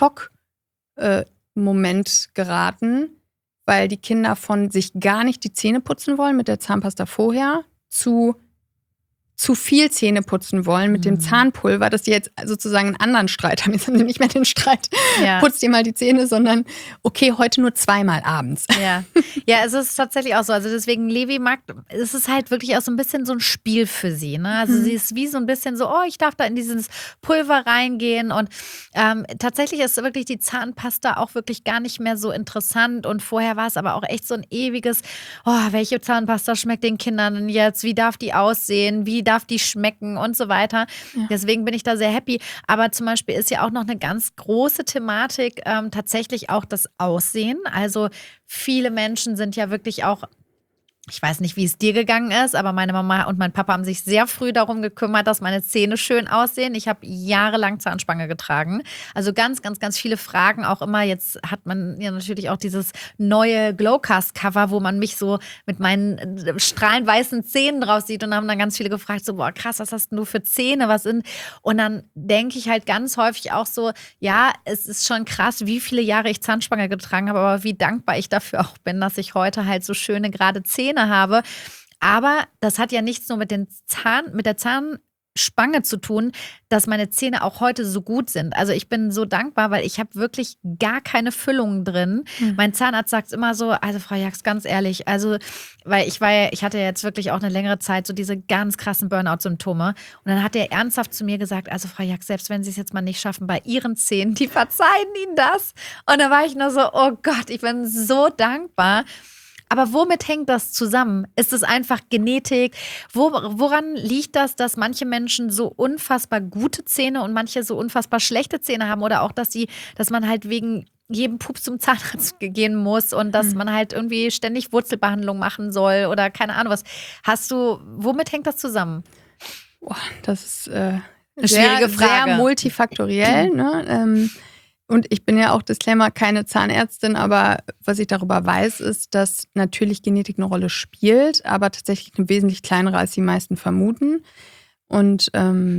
Schockmoment geraten, weil die Kinder von sich gar nicht die Zähne putzen wollen mit der Zahnpasta vorher zu viel Zähne putzen wollen mit dem Zahnpulver, dass die jetzt sozusagen einen anderen Streit haben. Jetzt haben sie nicht mehr den Streit, putzt dir mal die Zähne, sondern okay, heute nur 2-mal abends. Ja, es ist tatsächlich auch so. Also deswegen, Levi es ist halt wirklich auch so ein bisschen so ein Spiel für sie. Ne? Also sie ist wie so ein bisschen so, oh, ich darf da in dieses Pulver reingehen. Und tatsächlich ist wirklich die Zahnpasta auch wirklich gar nicht mehr so interessant. Und vorher war es aber auch echt so ein ewiges, oh, welche Zahnpasta schmeckt den Kindern denn jetzt? Wie darf die aussehen? Wie darf die schmecken und so weiter. Deswegen bin ich da sehr happy. Aber zum Beispiel ist ja auch noch eine ganz große Thematik tatsächlich auch das Aussehen. Also viele Menschen sind ja wirklich auch, ich weiß nicht, wie es dir gegangen ist, aber meine Mama und mein Papa haben sich sehr früh darum gekümmert, dass meine Zähne schön aussehen. Ich habe jahrelang Zahnspange getragen. Also ganz, ganz, ganz viele Fragen auch immer. Jetzt hat man ja natürlich auch dieses neue Glowcast-Cover, wo man mich so mit meinen strahlend weißen Zähnen drauf sieht. Und da haben dann ganz viele gefragt, so, boah, krass, was hast denn du für Zähne? Und dann denke ich halt ganz häufig auch so, ja, es ist schon krass, wie viele Jahre ich Zahnspange getragen habe, aber wie dankbar ich dafür auch bin, dass ich heute halt so schöne, gerade Zähne habe. Aber das hat ja nichts nur mit der Spange zu tun, dass meine Zähne auch heute so gut sind. Also ich bin so dankbar, weil ich habe wirklich gar keine Füllungen drin. Mein Zahnarzt sagt immer so, also Frau Jax, ganz ehrlich, also weil ich hatte ja jetzt wirklich auch eine längere Zeit so diese ganz krassen Burnout-Symptome und dann hat er ernsthaft zu mir gesagt, also Frau Jax, selbst wenn Sie es jetzt mal nicht schaffen bei Ihren Zähnen, die verzeihen Ihnen das. Und da war ich nur so, oh Gott, ich bin so dankbar. Aber womit hängt das zusammen? Ist es einfach Genetik? Woran liegt das, dass manche Menschen so unfassbar gute Zähne und manche so unfassbar schlechte Zähne haben? Oder auch, dass man halt wegen jedem Pups zum Zahnarzt gehen muss und dass man halt irgendwie ständig Wurzelbehandlung machen soll oder keine Ahnung was. Womit hängt das zusammen? Boah, das ist eine schwierige Frage. Sehr multifaktoriell, ne? Und ich bin ja auch, Disclaimer, keine Zahnärztin, aber was ich darüber weiß, ist, dass natürlich Genetik eine Rolle spielt, aber tatsächlich eine wesentlich kleinere, als die meisten vermuten. Und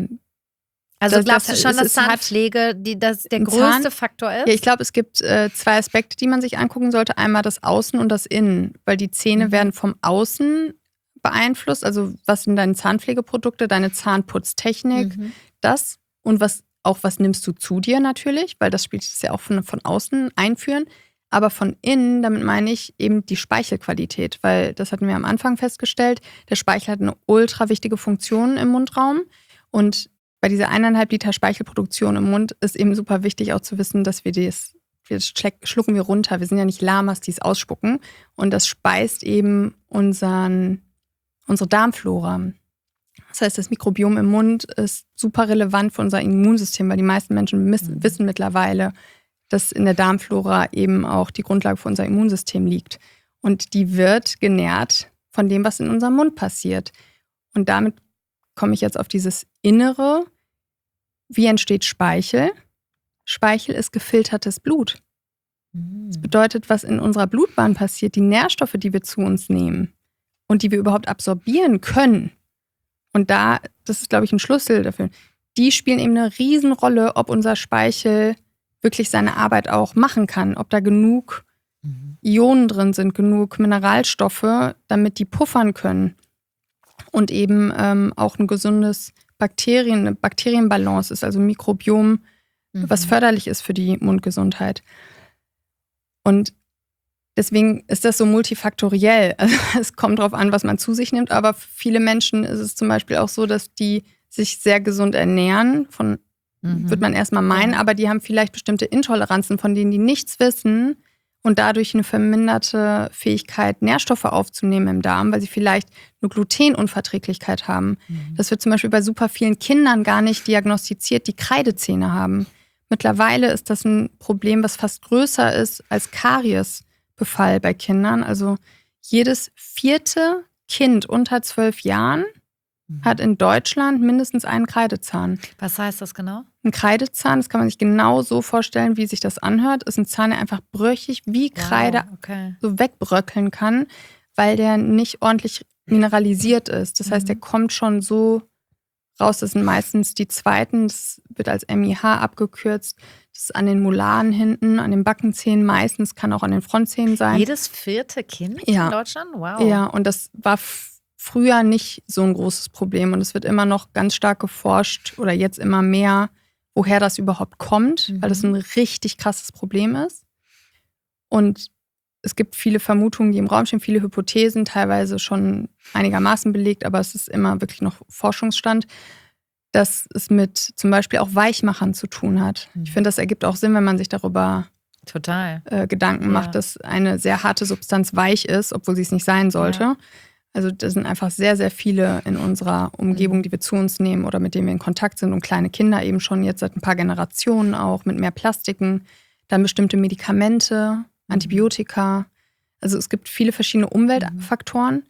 also glaubst du schon, dass Zahnpflege der größte Faktor ist? Ja, ich glaube, es gibt zwei Aspekte, die man sich angucken sollte. Einmal das Außen und das Innen, weil die Zähne werden vom Außen beeinflusst. Also was sind deine Zahnpflegeprodukte, deine Zahnputztechnik, das und was nimmst du zu dir natürlich, weil das spielt es ja auch von außen einführen. Aber von innen, damit meine ich eben die Speichelqualität, weil das hatten wir am Anfang festgestellt, der Speichel hat eine ultra wichtige Funktion im Mundraum. Und bei dieser 1,5 Liter Speichelproduktion im Mund ist eben super wichtig auch zu wissen, dass schlucken wir runter. Wir sind ja nicht Lamas, die es ausspucken. Und das speist eben unsere Darmflora. Das heißt, das Mikrobiom im Mund ist super relevant für unser Immunsystem, weil die meisten Menschen wissen mittlerweile, dass in der Darmflora eben auch die Grundlage für unser Immunsystem liegt. Und die wird genährt von dem, was in unserem Mund passiert. Und damit komme ich jetzt auf dieses Innere. Wie entsteht Speichel? Speichel ist gefiltertes Blut. Das bedeutet, was in unserer Blutbahn passiert, die Nährstoffe, die wir zu uns nehmen und die wir überhaupt absorbieren können. Und das ist, glaube ich, ein Schlüssel dafür. Die spielen eben eine Riesenrolle, ob unser Speichel wirklich seine Arbeit auch machen kann. Ob da genug Ionen drin sind, genug Mineralstoffe, damit die puffern können. Und eben auch ein gesundes eine Bakterienbalance ist, also ein Mikrobiom, was förderlich ist für die Mundgesundheit. Und deswegen ist das so multifaktoriell. Also es kommt darauf an, was man zu sich nimmt. Aber für viele Menschen ist es zum Beispiel auch so, dass die sich sehr gesund ernähren. Wird man erstmal meinen. Aber die haben vielleicht bestimmte Intoleranzen, von denen die nichts wissen. Und dadurch eine verminderte Fähigkeit, Nährstoffe aufzunehmen im Darm, weil sie vielleicht eine Glutenunverträglichkeit haben. Das wird zum Beispiel bei super vielen Kindern gar nicht diagnostiziert, die Kreidezähne haben. Mittlerweile ist das ein Problem, was fast größer ist als Kariesbefall bei Kindern. Also jedes 4. Kind unter 12 Jahren hat in Deutschland mindestens einen Kreidezahn. Was heißt das genau? Ein Kreidezahn, das kann man sich genau so vorstellen, wie sich das anhört, ist ein Zahn, der einfach brüchig wie Kreide so wegbröckeln kann, weil der nicht ordentlich mineralisiert ist. Das heißt, der kommt schon so raus. Das sind meistens die zweiten, das wird als MIH abgekürzt. Das ist an den Molaren hinten, an den Backenzähnen meistens, kann auch an den Frontzähnen sein. Jedes 4. Kind in Deutschland? Wow. Ja, und das war früher nicht so ein großes Problem. Und es wird immer noch ganz stark geforscht oder jetzt immer mehr, woher das überhaupt kommt, weil das ein richtig krasses Problem ist. Und es gibt viele Vermutungen, die im Raum stehen, viele Hypothesen, teilweise schon einigermaßen belegt, aber es ist immer wirklich noch Forschungsstand, dass es mit zum Beispiel auch Weichmachern zu tun hat. Ich finde, das ergibt auch Sinn, wenn man sich darüber Gedanken macht, dass eine sehr harte Substanz weich ist, obwohl sie es nicht sein sollte. Ja. Also das sind einfach sehr, sehr viele in unserer Umgebung, die wir zu uns nehmen oder mit denen wir in Kontakt sind und kleine Kinder eben schon jetzt seit ein paar Generationen auch mit mehr Plastiken, dann bestimmte Medikamente, Antibiotika. Also es gibt viele verschiedene Umweltfaktoren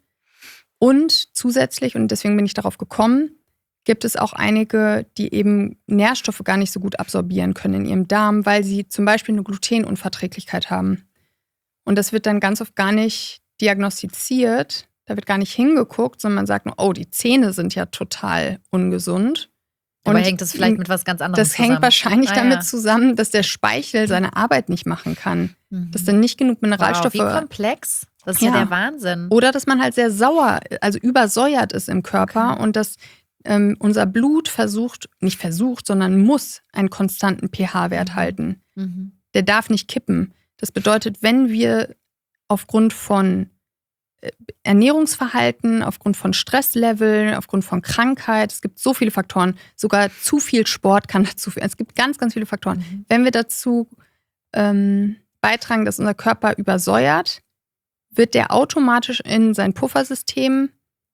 und zusätzlich, und deswegen bin ich darauf gekommen, gibt es auch einige, die eben Nährstoffe gar nicht so gut absorbieren können in ihrem Darm, weil sie zum Beispiel eine Glutenunverträglichkeit haben. Und das wird dann ganz oft gar nicht diagnostiziert. Da wird gar nicht hingeguckt, sondern man sagt nur, oh, die Zähne sind ja total ungesund. Aber hängt das vielleicht mit was ganz anderem zusammen? Das hängt wahrscheinlich damit zusammen, dass der Speichel seine Arbeit nicht machen kann. Dass dann nicht genug Mineralstoffe... Wow, wie komplex. Das ist ja der Wahnsinn. Oder dass man halt sehr sauer, also übersäuert ist im Körper und dass unser Blut sondern muss einen konstanten pH-Wert halten. Mhm. Der darf nicht kippen. Das bedeutet, wenn wir aufgrund von Ernährungsverhalten, aufgrund von Stressleveln, aufgrund von Krankheit, es gibt so viele Faktoren, sogar zu viel Sport kann dazu führen. Es gibt ganz, ganz viele Faktoren. Mhm. Wenn wir dazu beitragen, dass unser Körper übersäuert, wird der automatisch in sein Puffersystem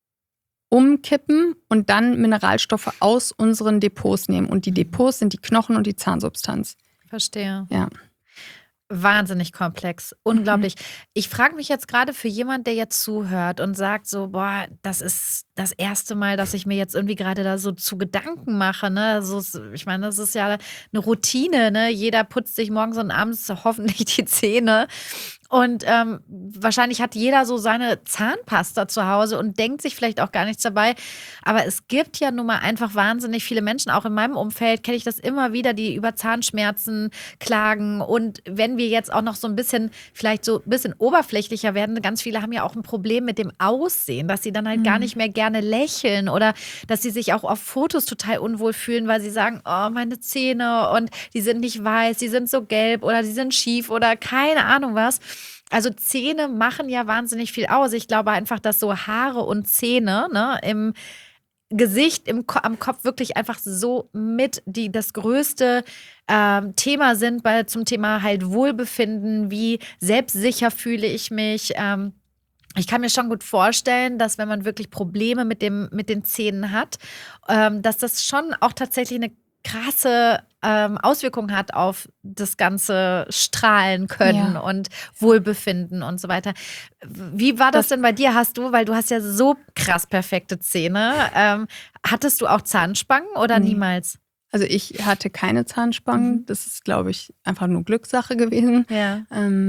umkippen und dann Mineralstoffe aus unseren Depots nehmen. Und die Depots sind die Knochen und die Zahnsubstanz. Verstehe. Ja. Wahnsinnig komplex, unglaublich. Ich frage mich jetzt gerade für jemand, der jetzt zuhört und sagt so, boah, das ist das erste Mal, dass ich mir jetzt irgendwie gerade da so zu Gedanken mache, ne? Also, ich meine, das ist ja eine Routine, ne? Jeder putzt sich morgens und abends hoffentlich die Zähne. Und wahrscheinlich hat jeder so seine Zahnpasta zu Hause und denkt sich vielleicht auch gar nichts dabei. Aber es gibt ja nun mal einfach wahnsinnig viele Menschen, auch in meinem Umfeld kenne ich das immer wieder, die über Zahnschmerzen klagen. Und wenn wir jetzt auch noch so ein bisschen, vielleicht so ein bisschen oberflächlicher werden, ganz viele haben ja auch ein Problem mit dem Aussehen, dass sie dann halt gar nicht mehr gerne lächeln oder dass sie sich auch auf Fotos total unwohl fühlen, weil sie sagen, oh, meine Zähne und die sind nicht weiß, die sind so gelb oder die sind schief oder keine Ahnung was. Also Zähne machen ja wahnsinnig viel aus. Ich glaube einfach, dass so Haare und Zähne, ne, im Gesicht, am Kopf wirklich einfach so mit das größte Thema sind zum Thema halt Wohlbefinden, wie selbstsicher fühle ich mich. Ich kann mir schon gut vorstellen, dass wenn man wirklich Probleme mit den Zähnen hat, dass das schon auch tatsächlich eine krasse Auswirkungen hat auf das ganze Strahlen können und Wohlbefinden und so weiter. Wie war das denn bei dir? Weil du hast ja so krass perfekte Zähne. Hattest du auch Zahnspangen oder niemals? Also ich hatte keine Zahnspangen. Das ist, glaube ich, einfach nur Glückssache gewesen. Ja.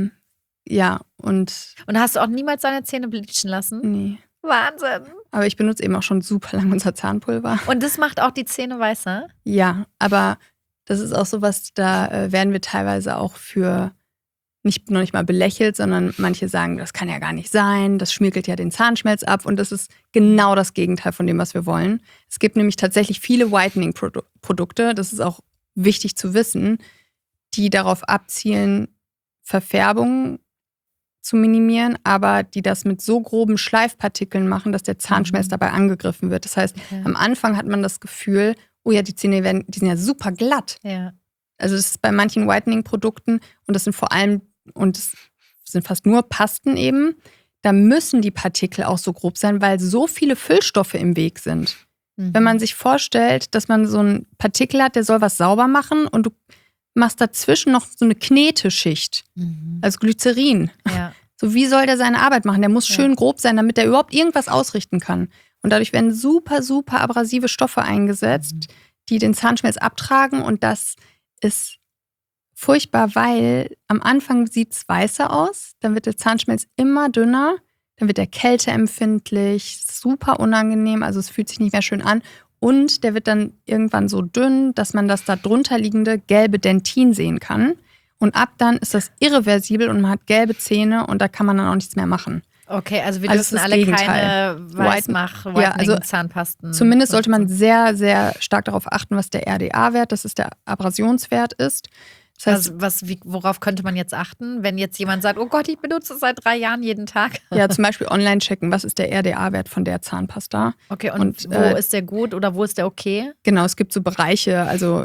Ja, und hast du auch niemals deine Zähne bleachen lassen? Nee. Wahnsinn. Aber ich benutze eben auch schon super lange unser Zahnpulver. Und das macht auch die Zähne weißer? Ja, aber das ist auch sowas, da werden wir teilweise auch für noch nicht mal belächelt, sondern manche sagen, das kann ja gar nicht sein, das schmirgelt ja den Zahnschmelz ab und das ist genau das Gegenteil von dem, was wir wollen. Es gibt nämlich tatsächlich viele Whitening-Produkte, das ist auch wichtig zu wissen, die darauf abzielen, Verfärbung zu minimieren, aber die das mit so groben Schleifpartikeln machen, dass der Zahnschmelz dabei angegriffen wird. Das heißt, am Anfang hat man das Gefühl, oh ja, die Zähne die sind ja super glatt. Ja. Also das ist bei manchen Whitening-Produkten und das sind vor allem, und es sind fast nur Pasten eben, da müssen die Partikel auch so grob sein, weil so viele Füllstoffe im Weg sind. Wenn man sich vorstellt, dass man so einen Partikel hat, der soll was sauber machen und du machst dazwischen noch so eine Kneteschicht, also Glycerin. Ja. So, wie soll der seine Arbeit machen? Der muss schön grob sein, damit der überhaupt irgendwas ausrichten kann. Und dadurch werden super, super abrasive Stoffe eingesetzt, die den Zahnschmelz abtragen. Und das ist furchtbar, weil am Anfang sieht es weißer aus, dann wird der Zahnschmelz immer dünner, dann wird der kälteempfindlich, super unangenehm, also es fühlt sich nicht mehr schön an. Und der wird dann irgendwann so dünn, dass man das da drunter liegende gelbe Dentin sehen kann. Und ab dann ist das irreversibel und man hat gelbe Zähne und da kann man dann auch nichts mehr machen. Okay, also wir dürfen alle keine Weißmach-Zahnpasten. Zumindest sollte man sehr, sehr stark darauf achten, was der RDA-Wert, das ist der Abrasionswert ist. Das heißt, worauf könnte man jetzt achten, wenn jetzt jemand sagt, oh Gott, ich benutze es seit 3 Jahren jeden Tag? Ja, zum Beispiel online checken, was ist der RDA-Wert von der Zahnpasta. Okay, und wo ist der gut oder wo ist der okay? Genau, es gibt so Bereiche, also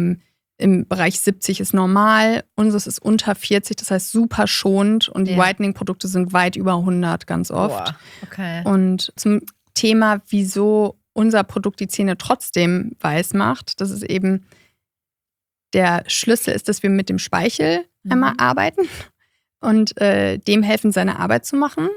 im Bereich 70 ist normal, unseres ist unter 40, das heißt super schonend und die Whitening-Produkte sind weit über 100 ganz oft. Boah, okay. Und zum Thema, wieso unser Produkt die Zähne trotzdem weiß macht, das ist eben der Schlüssel ist, dass wir mit dem Speichel einmal arbeiten und dem helfen, seine Arbeit zu machen,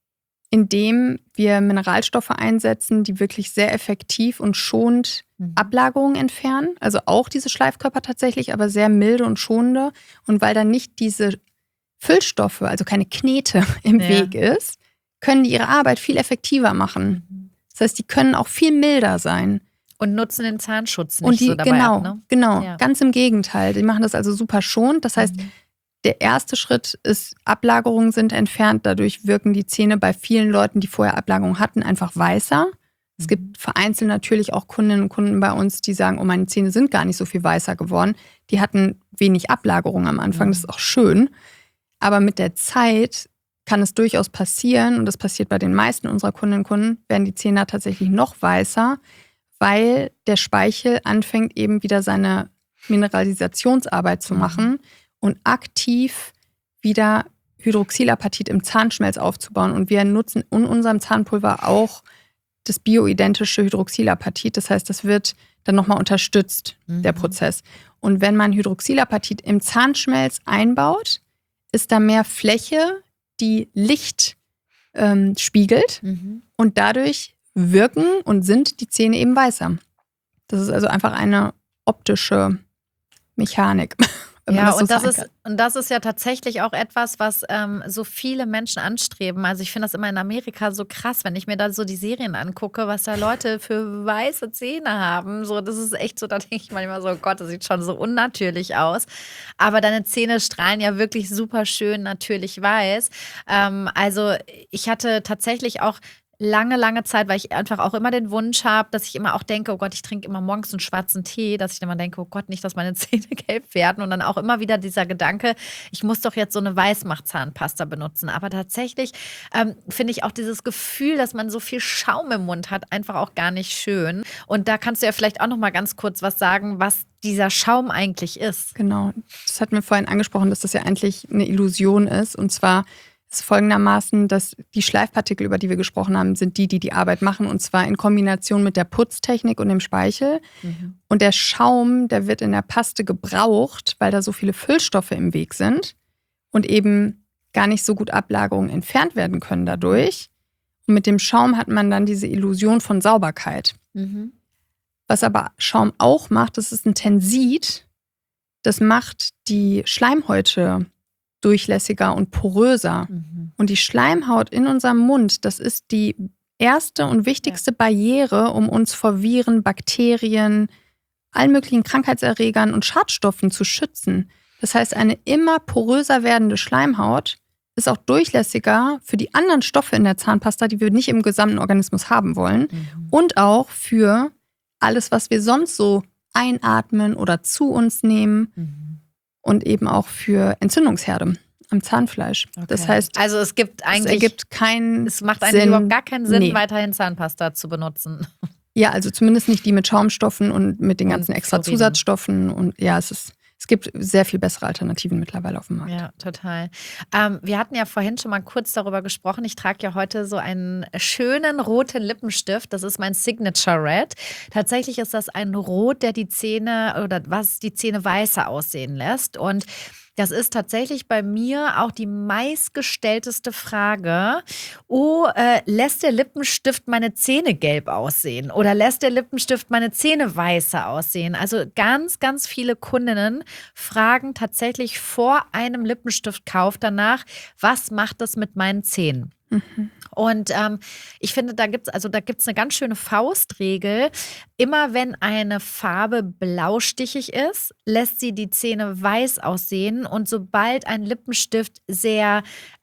indem wir Mineralstoffe einsetzen, die wirklich sehr effektiv und schonend Ablagerungen entfernen. Also auch diese Schleifkörper tatsächlich, aber sehr milde und schonende. Und weil dann nicht diese Füllstoffe, also keine Knete im Weg ist, können die ihre Arbeit viel effektiver machen. Das heißt, die können auch viel milder sein. Und nutzen den Zahnschutz nicht so dabei ab, ne? Genau, Ja. ganz im Gegenteil. Die machen das also super schonend. Das heißt, der erste Schritt ist, Ablagerungen sind entfernt. Dadurch wirken die Zähne bei vielen Leuten, die vorher Ablagerungen hatten, einfach weißer. Es gibt vereinzelt natürlich auch Kundinnen und Kunden bei uns, die sagen, oh, meine Zähne sind gar nicht so viel weißer geworden. Die hatten wenig Ablagerung am Anfang, das ist auch schön. Aber mit der Zeit kann es durchaus passieren, und das passiert bei den meisten unserer Kundinnen und Kunden, werden die Zähne tatsächlich noch weißer, weil der Speichel anfängt eben wieder seine Mineralisationsarbeit zu machen und aktiv wieder Hydroxylapatit im Zahnschmelz aufzubauen. Und wir nutzen in unserem Zahnpulver auch das bioidentische Hydroxylapatit. Das heißt, das wird dann nochmal unterstützt, der Prozess. Und wenn man Hydroxylapatit im Zahnschmelz einbaut, ist da mehr Fläche, die Licht spiegelt. Und dadurch wirken und sind die Zähne eben weißer. Das ist also einfach eine optische Mechanik. Ja, und das ist ja tatsächlich auch etwas, was so viele Menschen anstreben. Also ich finde das immer in Amerika so krass, wenn ich mir da so die Serien angucke, was da Leute für weiße Zähne haben. So, das ist echt so, da denke ich manchmal so, oh Gott, das sieht schon so unnatürlich aus. Aber deine Zähne strahlen ja wirklich super schön natürlich weiß. Also ich hatte tatsächlich auch lange Zeit, weil ich einfach auch immer den Wunsch habe, dass ich immer auch denke, oh Gott, ich trinke immer morgens einen schwarzen Tee, dass ich dann immer denke, oh Gott, nicht, dass meine Zähne gelb werden. Und dann auch immer wieder dieser Gedanke, ich muss doch jetzt so eine Weißmach-Zahnpasta benutzen. Aber tatsächlich finde ich auch dieses Gefühl, dass man so viel Schaum im Mund hat, einfach auch gar nicht schön. Und da kannst du ja vielleicht auch noch mal ganz kurz was sagen, was dieser Schaum eigentlich ist. Genau, das hatten wir vorhin angesprochen, dass das ja eigentlich eine Illusion ist. Und zwar ist folgendermaßen, dass die Schleifpartikel, über die wir gesprochen haben, sind die Arbeit machen, und zwar in Kombination mit der Putztechnik und dem Speichel. Und der Schaum, der wird in der Paste gebraucht, weil da so viele Füllstoffe im Weg sind und eben gar nicht so gut Ablagerungen entfernt werden können dadurch. Und mit dem Schaum hat man dann diese Illusion von Sauberkeit. Was aber Schaum auch macht, das ist ein Tensid, das macht die Schleimhäute durchlässiger und poröser. Und die Schleimhaut in unserem Mund, das ist die erste und wichtigste Barriere, um uns vor Viren, Bakterien, allen möglichen Krankheitserregern und Schadstoffen zu schützen. Das heißt, eine immer poröser werdende Schleimhaut ist auch durchlässiger für die anderen Stoffe in der Zahnpasta, die wir nicht im gesamten Organismus haben wollen. Und auch für alles, was wir sonst so einatmen oder zu uns nehmen. Und eben auch für Entzündungsherde am Zahnfleisch. Okay. Das heißt, also es macht eigentlich Sinn, überhaupt gar keinen Sinn, weiterhin Zahnpasta zu benutzen. Ja, also zumindest nicht die mit Schaumstoffen und mit den ganzen extra Fluoriden. Zusatzstoffen. Und ja, es gibt sehr viel bessere Alternativen mittlerweile auf dem Markt. Ja, total. Wir hatten ja vorhin schon mal kurz darüber gesprochen. Ich trage ja heute so einen schönen roten Lippenstift. Das ist mein Signature Red. Tatsächlich ist das ein Rot, der die Zähne oder was die Zähne weißer aussehen lässt. Und das ist tatsächlich bei mir auch die meistgestellteste Frage. Lässt der Lippenstift meine Zähne gelb aussehen? Oder lässt der Lippenstift meine Zähne weißer aussehen? Also ganz viele Kundinnen fragen tatsächlich vor einem Lippenstiftkauf danach, was macht das mit meinen Zähnen? Und ich finde, da gibt's eine ganz schöne Faustregel. Immer wenn eine Farbe blaustichig ist, lässt sie die Zähne weiß aussehen. Und sobald ein Lippenstift sehr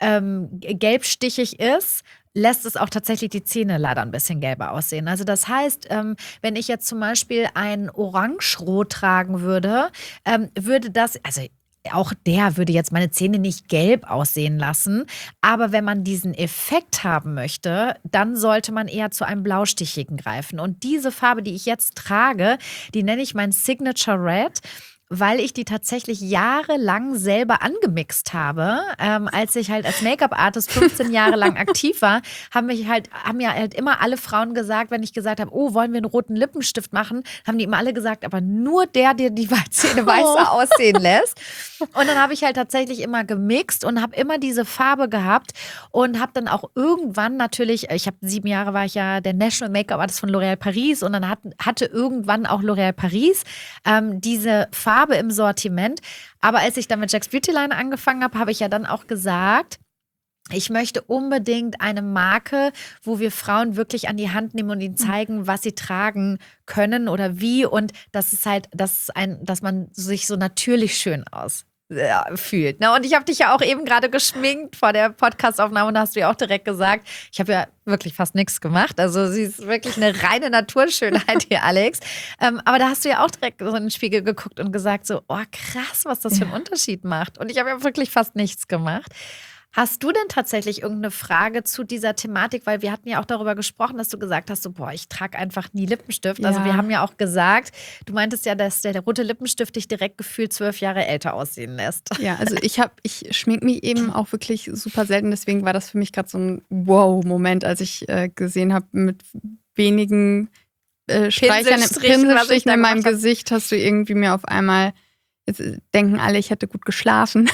gelbstichig ist, lässt es auch tatsächlich die Zähne leider ein bisschen gelber aussehen. Also das heißt, wenn ich jetzt zum Beispiel ein Orangerot tragen würde, würde das, also auch der würde jetzt meine Zähne nicht gelb aussehen lassen. Aber wenn man diesen Effekt haben möchte, dann sollte man eher zu einem blaustichigen greifen. Und diese Farbe, die ich jetzt trage, die nenne ich mein Signature Red, weil ich die tatsächlich jahrelang selber angemixt habe. Als ich halt als Make-up-Artist 15 Jahre lang aktiv war, haben mir halt immer alle Frauen gesagt, wenn ich gesagt habe, oh, wollen wir einen roten Lippenstift machen, haben die immer alle gesagt, aber nur der die Zähne weißer aussehen lässt. Und dann habe ich halt tatsächlich immer gemixt und habe immer diese Farbe gehabt und habe dann auch irgendwann natürlich, 7 Jahre war ich ja der National Make-up-Artist von L'Oréal Paris, und dann hatte irgendwann auch L'Oréal Paris diese Farbe im Sortiment. Aber als ich dann mit Jack's Beautyline angefangen habe, habe ich ja dann auch gesagt, ich möchte unbedingt eine Marke, wo wir Frauen wirklich an die Hand nehmen und ihnen zeigen, was sie tragen können oder wie, und dass man sich so natürlich schön fühlt. Ne? Und ich habe dich ja auch eben gerade geschminkt vor der Podcastaufnahme und da hast du ja auch direkt gesagt, ich habe ja wirklich fast nichts gemacht. Also sie ist wirklich eine reine Naturschönheit hier, Alex. Aber da hast du ja auch direkt so in den Spiegel geguckt und gesagt so, oh krass, was das für einen Unterschied macht. Und ich habe ja wirklich fast nichts gemacht. Hast du denn tatsächlich irgendeine Frage zu dieser Thematik? Weil wir hatten ja auch darüber gesprochen, dass du gesagt hast, so, boah, ich trage einfach nie Lippenstift. Also wir haben ja auch gesagt, du meintest ja, dass der rote Lippenstift dich direkt gefühlt 12 Jahre älter aussehen lässt. Ja, also ich schminke mich eben auch wirklich super selten. Deswegen war das für mich gerade so ein Wow-Moment, als ich gesehen habe, mit wenigen Pinselstrichen in meinem Gesicht hast du irgendwie mir auf einmal, jetzt denken alle, ich hätte gut geschlafen.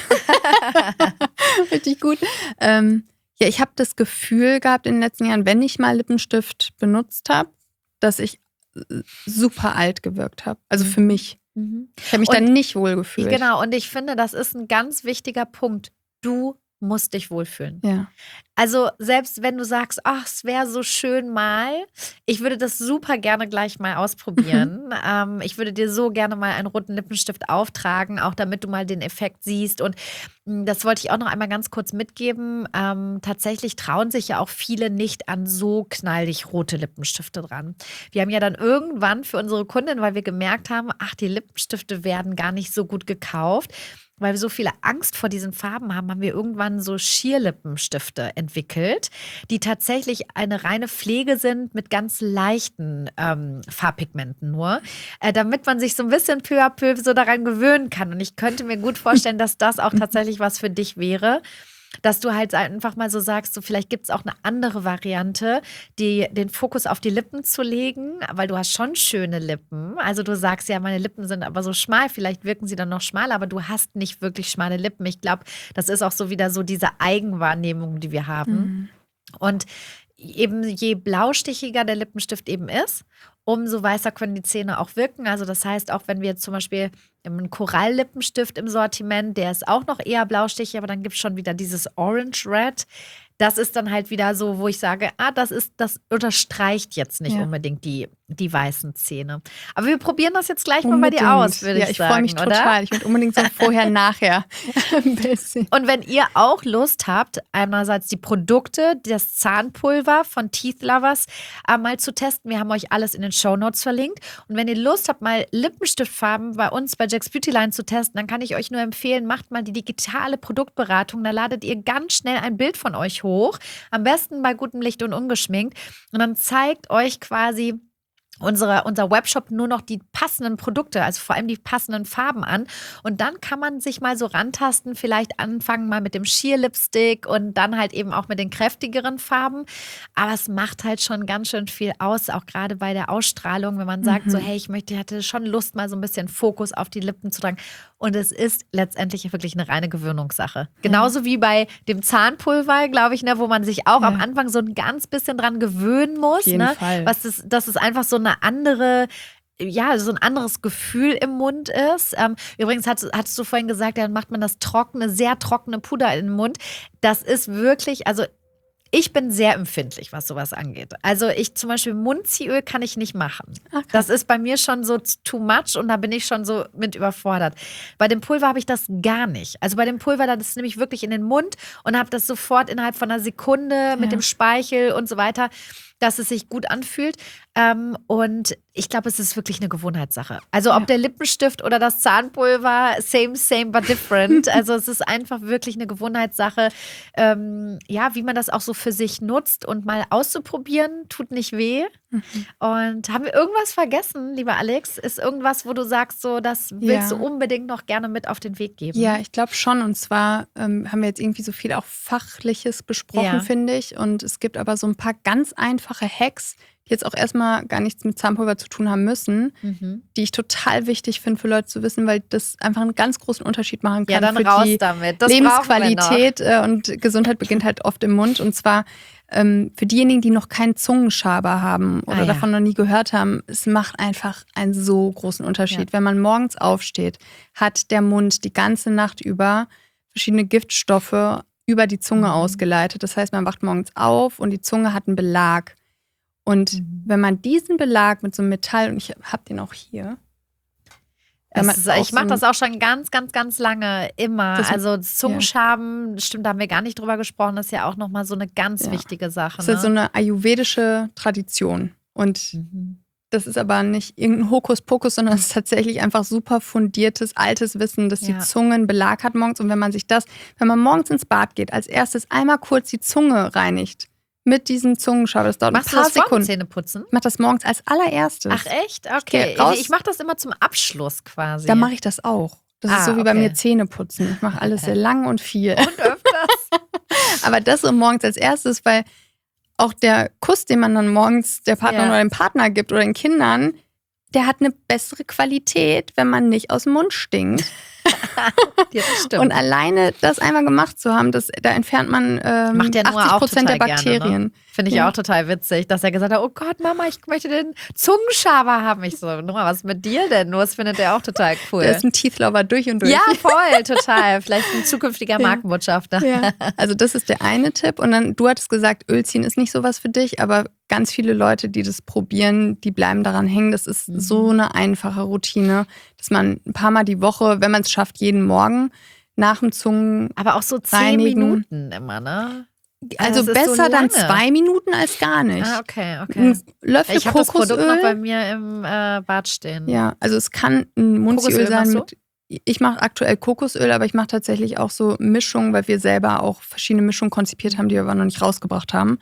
Richtig gut. Ja, ich habe das Gefühl gehabt in den letzten Jahren, wenn ich mal Lippenstift benutzt habe, dass ich super alt gewirkt habe. Also für mich. Ich habe mich dann nicht wohl gefühlt. Genau, und ich finde, das ist ein ganz wichtiger Punkt. Du musst dich wohlfühlen. Ja. Also selbst wenn du sagst, ach, es wäre so schön mal, ich würde das super gerne gleich mal ausprobieren. Ich würde dir so gerne mal einen roten Lippenstift auftragen, auch damit du mal den Effekt siehst. Und das wollte ich auch noch einmal ganz kurz mitgeben. Tatsächlich trauen sich ja auch viele nicht an so knallig rote Lippenstifte dran. Wir haben ja dann irgendwann für unsere Kundin, weil wir gemerkt haben, ach, die Lippenstifte werden gar nicht so gut gekauft, weil wir so viele Angst vor diesen Farben haben, haben wir irgendwann so Schierlippenstifte entwickelt, die tatsächlich eine reine Pflege sind mit ganz leichten Farbpigmenten nur, damit man sich so ein bisschen peu à peu so daran gewöhnen kann. Und ich könnte mir gut vorstellen, dass das auch tatsächlich was für dich wäre. Dass du halt einfach mal so sagst, so vielleicht gibt es auch eine andere Variante, den Fokus auf die Lippen zu legen, weil du hast schon schöne Lippen. Also du sagst ja, meine Lippen sind aber so schmal, vielleicht wirken sie dann noch schmaler, aber du hast nicht wirklich schmale Lippen. Ich glaube, das ist auch so wieder so diese Eigenwahrnehmung, die wir haben. Und eben je blaustichiger der Lippenstift eben ist, umso weißer können die Zähne auch wirken. Also das heißt, auch wenn wir jetzt zum Beispiel einen Koralllippenstift im Sortiment, der ist auch noch eher blaustichig, aber dann gibt es schon wieder dieses Orange Red. Das ist dann halt wieder so, wo ich sage, das unterstreicht jetzt nicht unbedingt die weißen Zähne. Aber wir probieren das jetzt gleich mal bei dir aus, würde ich sagen. Ja, ich freue mich total. Ich würde unbedingt so vorher-nachher ein bisschen. Und wenn ihr auch Lust habt, einerseits die Produkte, das Zahnpulver von Teeth Lovers mal zu testen, wir haben euch alles in den Shownotes verlinkt. Und wenn ihr Lust habt, mal Lippenstiftfarben bei uns bei Jack's Beautyline zu testen, dann kann ich euch nur empfehlen, macht mal die digitale Produktberatung. Da ladet ihr ganz schnell ein Bild von euch hoch. Am besten bei gutem Licht und ungeschminkt. Und dann zeigt euch quasi unser Webshop nur noch die passenden Produkte, also vor allem die passenden Farben an. Und dann kann man sich mal so rantasten, vielleicht anfangen mal mit dem Sheer Lipstick und dann halt eben auch mit den kräftigeren Farben. Aber es macht halt schon ganz schön viel aus, auch gerade bei der Ausstrahlung, wenn man sagt so, hey, ich hatte schon Lust, mal so ein bisschen Fokus auf die Lippen zu tragen. Und es ist letztendlich wirklich eine reine Gewöhnungssache. Genauso wie bei dem Zahnpulver, glaube ich, ne, wo man sich auch am Anfang so ein ganz bisschen dran gewöhnen muss. Auf jeden Fall. Dass es einfach so eine andere, ja, so ein anderes Gefühl im Mund ist. Übrigens hattest du vorhin gesagt, dann macht man das sehr trockene Puder in den Mund. Das ist wirklich, also ich bin sehr empfindlich, was sowas angeht. Also ich zum Beispiel Mundziehöl kann ich nicht machen. Okay. Das ist bei mir schon so too much und da bin ich schon so mit überfordert. Bei dem Pulver habe ich das gar nicht. Also bei dem Pulver, das nehme ich wirklich in den Mund und habe das sofort innerhalb von einer Sekunde mit dem Speichel und so weiter, dass es sich gut anfühlt. Und ich glaube, es ist wirklich eine Gewohnheitssache. Also ob der Lippenstift oder das Zahnpulver, same, but different. Also es ist einfach wirklich eine Gewohnheitssache. Wie man das auch so für sich nutzt und mal auszuprobieren, tut nicht weh. Und haben wir irgendwas vergessen, lieber Alex? Ist irgendwas, wo du sagst, so, das willst du unbedingt noch gerne mit auf den Weg geben? Ja, ich glaube schon. Und zwar haben wir jetzt irgendwie so viel auch Fachliches besprochen, finde ich. Und es gibt aber so ein paar ganz einfache Hacks, die jetzt auch erstmal gar nichts mit Zahnpulver zu tun haben müssen, die ich total wichtig finde für Leute zu wissen, weil das einfach einen ganz großen Unterschied machen kann. Ja, dann für raus die damit. Das Lebensqualität und Gesundheit beginnt halt oft im Mund. Und zwar für diejenigen, die noch keinen Zungenschaber haben oder davon noch nie gehört haben, es macht einfach einen so großen Unterschied. Wenn man morgens aufsteht, hat der Mund die ganze Nacht über verschiedene Giftstoffe über die Zunge ausgeleitet. Das heißt, man wacht morgens auf und die Zunge hat einen Belag. Und wenn man diesen Belag mit so einem Metall, und ich habe den auch hier, Ich mache das auch schon ganz, ganz, ganz lange immer. Also Zungenschaben, stimmt, da haben wir gar nicht drüber gesprochen, das ist ja auch nochmal so eine ganz wichtige Sache. Das ist so eine ayurvedische Tradition. Und das ist aber nicht irgendein Hokuspokus, sondern es ist tatsächlich einfach super fundiertes, altes Wissen, dass die Zunge einen Belag hat morgens. Und wenn man morgens ins Bad geht, als erstes einmal kurz die Zunge reinigt. Mit diesem Zungenschaber. Das dauert ein paar Sekunden. Machst du das Zähneputzen? Ich mache das morgens als allererstes. Ach echt? Okay. Ich mache das immer zum Abschluss quasi. Da mache ich das auch. Das ist so wie bei mir Zähneputzen. Ich mache alles sehr lang und viel. Und öfters. Aber das so morgens als erstes, weil auch der Kuss, den man dann morgens der Partnerin oder dem Partner gibt oder den Kindern, der hat eine bessere Qualität, wenn man nicht aus dem Mund stinkt. Ja, das stimmt. Und alleine das einmal gemacht zu haben, da entfernt man 80% der Bakterien. Gerne, ne? Finde ich auch total witzig, dass er gesagt hat, oh Gott, Mama, ich möchte den Zungenschaber haben. Ich so, Nora, was ist mit dir denn? Nur das findet er auch total cool. Der ist ein Teeth-Lover durch und durch. Ja, voll, total. Vielleicht ein zukünftiger Markenbotschafter. Ja. Also das ist der eine Tipp. Und dann, du hattest gesagt, Öl ziehen ist nicht sowas für dich, aber ganz viele Leute, die das probieren, die bleiben daran hängen. Das ist so eine einfache Routine, dass man ein paar Mal die Woche, wenn man es schafft, jeden Morgen nach dem Zungen aber auch so 10 Minuten immer, ne? Also besser so dann 2 Minuten als gar nicht. Ah, okay. Ein Löffel ich habe das Kokosöl. Produkt noch bei mir im Bad stehen. Ja, also es kann ein Munziöl sein ich mache aktuell Kokosöl, aber ich mache tatsächlich auch so Mischungen, weil wir selber auch verschiedene Mischungen konzipiert haben, die wir aber noch nicht rausgebracht haben.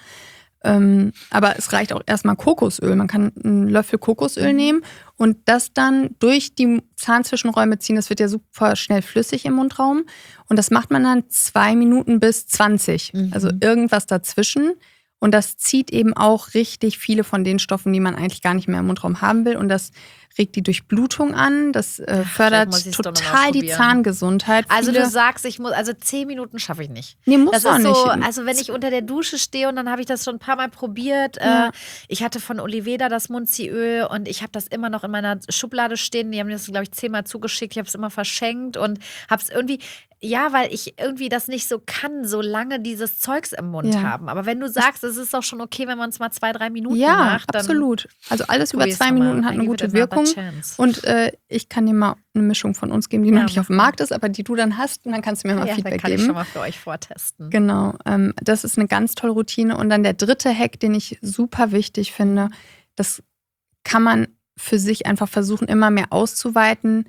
Aber es reicht auch erstmal Kokosöl. Man kann einen Löffel Kokosöl nehmen und das dann durch die Zahnzwischenräume ziehen. Das wird ja super schnell flüssig im Mundraum. Und das macht man dann 2 Minuten bis 20. Also irgendwas dazwischen. Und das zieht eben auch richtig viele von den Stoffen, die man eigentlich gar nicht mehr im Mundraum haben will. Und das regt die Durchblutung an. Das fördert total die Zahngesundheit. Also du sagst, 10 Minuten schaffe ich nicht. Nee, muss das auch ist so, nicht. also wenn ich unter der Dusche stehe und dann habe ich das schon ein paar Mal probiert. Ich hatte von Oliveda das Munziöl und ich habe das immer noch in meiner Schublade stehen. Die haben mir das, glaube ich, 10-mal zugeschickt. Ich habe es immer verschenkt und habe es irgendwie... Ja, weil ich irgendwie das nicht so kann, so lange dieses Zeugs im Mund haben. Aber wenn du sagst, es ist doch schon okay, wenn man es mal 2-3 Minuten macht. Ja, absolut. Also alles über 2 Minuten hat eine gute Wirkung. Und ich kann dir mal eine Mischung von uns geben, die noch nicht auf dem Markt ist, aber die du dann hast. Und dann kannst du mir mal Feedback geben. Dann kann ich schon mal für euch vortesten. Genau. Das ist eine ganz tolle Routine. Und dann der dritte Hack, den ich super wichtig finde, das kann man für sich einfach versuchen, immer mehr auszuweiten.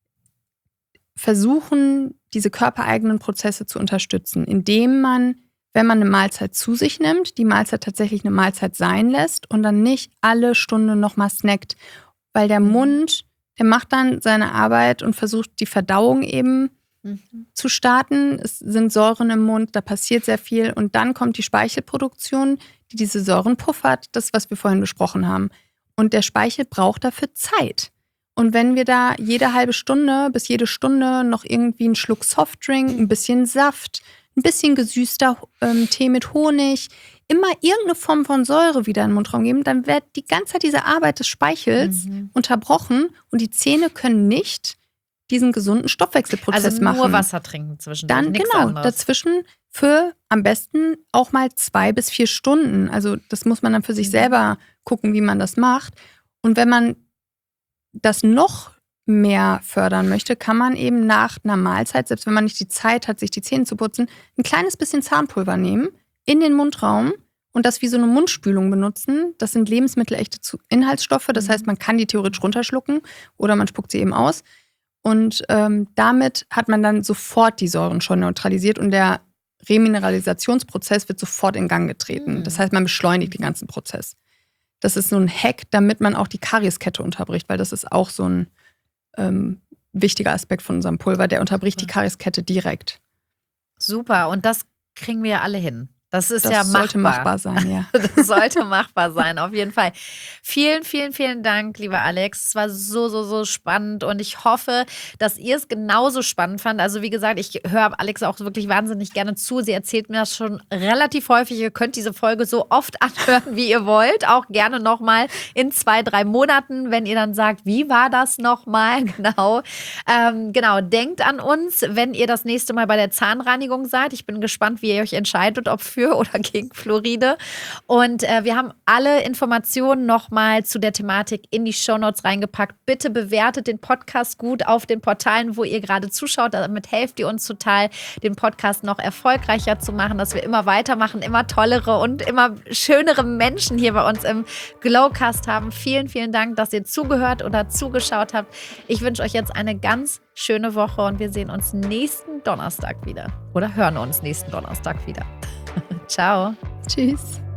Versuchen, diese körpereigenen Prozesse zu unterstützen, indem man, wenn man eine Mahlzeit zu sich nimmt, die Mahlzeit tatsächlich eine Mahlzeit sein lässt und dann nicht alle Stunde nochmal snackt. Weil der Mund, der macht dann seine Arbeit und versucht, die Verdauung eben zu starten. Es sind Säuren im Mund, da passiert sehr viel. Und dann kommt die Speichelproduktion, die diese Säuren puffert, das, was wir vorhin besprochen haben. Und der Speichel braucht dafür Zeit. Und wenn wir da jede halbe Stunde bis jede Stunde noch irgendwie einen Schluck Softdrink, ein bisschen Saft, ein bisschen gesüßter Tee mit Honig, immer irgendeine Form von Säure wieder in den Mundraum geben, dann wird die ganze Zeit diese Arbeit des Speichels unterbrochen und die Zähne können nicht diesen gesunden Stoffwechselprozess machen. Also nur Wasser trinken zwischendurch, dann nichts genau, anderes. dazwischen für am besten auch mal 2 bis 4 Stunden. Also das muss man dann für sich selber gucken, wie man das macht. Und wenn man das noch mehr fördern möchte, kann man eben nach einer Mahlzeit, selbst wenn man nicht die Zeit hat, sich die Zähne zu putzen, ein kleines bisschen Zahnpulver nehmen, in den Mundraum und das wie so eine Mundspülung benutzen. Das sind lebensmittelechte Inhaltsstoffe, das heißt, man kann die theoretisch runterschlucken oder man spuckt sie eben aus. Und damit hat man dann sofort die Säuren schon neutralisiert und der Remineralisationsprozess wird sofort in Gang getreten. Das heißt, man beschleunigt den ganzen Prozess. Das ist so ein Hack, damit man auch die Karieskette unterbricht, weil das ist auch so ein wichtiger Aspekt von unserem Pulver. Der unterbricht die Karieskette direkt. Super, und das kriegen wir ja alle hin. Das ist ja machbar. Das sollte machbar sein, ja. Das sollte machbar sein, auf jeden Fall. Vielen, vielen, vielen Dank, lieber Alex. Es war so spannend und ich hoffe, dass ihr es genauso spannend fand. Also wie gesagt, ich höre Alex auch wirklich wahnsinnig gerne zu. Sie erzählt mir das schon relativ häufig. Ihr könnt diese Folge so oft anhören, wie ihr wollt. Auch gerne nochmal in 2-3 Monaten, wenn ihr dann sagt, wie war das nochmal? Genau. Denkt an uns, wenn ihr das nächste Mal bei der Zahnreinigung seid. Ich bin gespannt, wie ihr euch entscheidet, ob für für oder gegen Fluoride. Und wir haben alle Informationen nochmal zu der Thematik in die Shownotes reingepackt. Bitte bewertet den Podcast gut auf den Portalen, wo ihr gerade zuschaut. Damit helft ihr uns total, den Podcast noch erfolgreicher zu machen, dass wir immer weitermachen, immer tollere und immer schönere Menschen hier bei uns im Glowcast haben. Vielen, vielen Dank, dass ihr zugehört oder zugeschaut habt. Ich wünsche euch jetzt eine ganz schöne Woche und wir sehen uns nächsten Donnerstag wieder. Oder hören uns nächsten Donnerstag wieder. Ciao. Tschüss.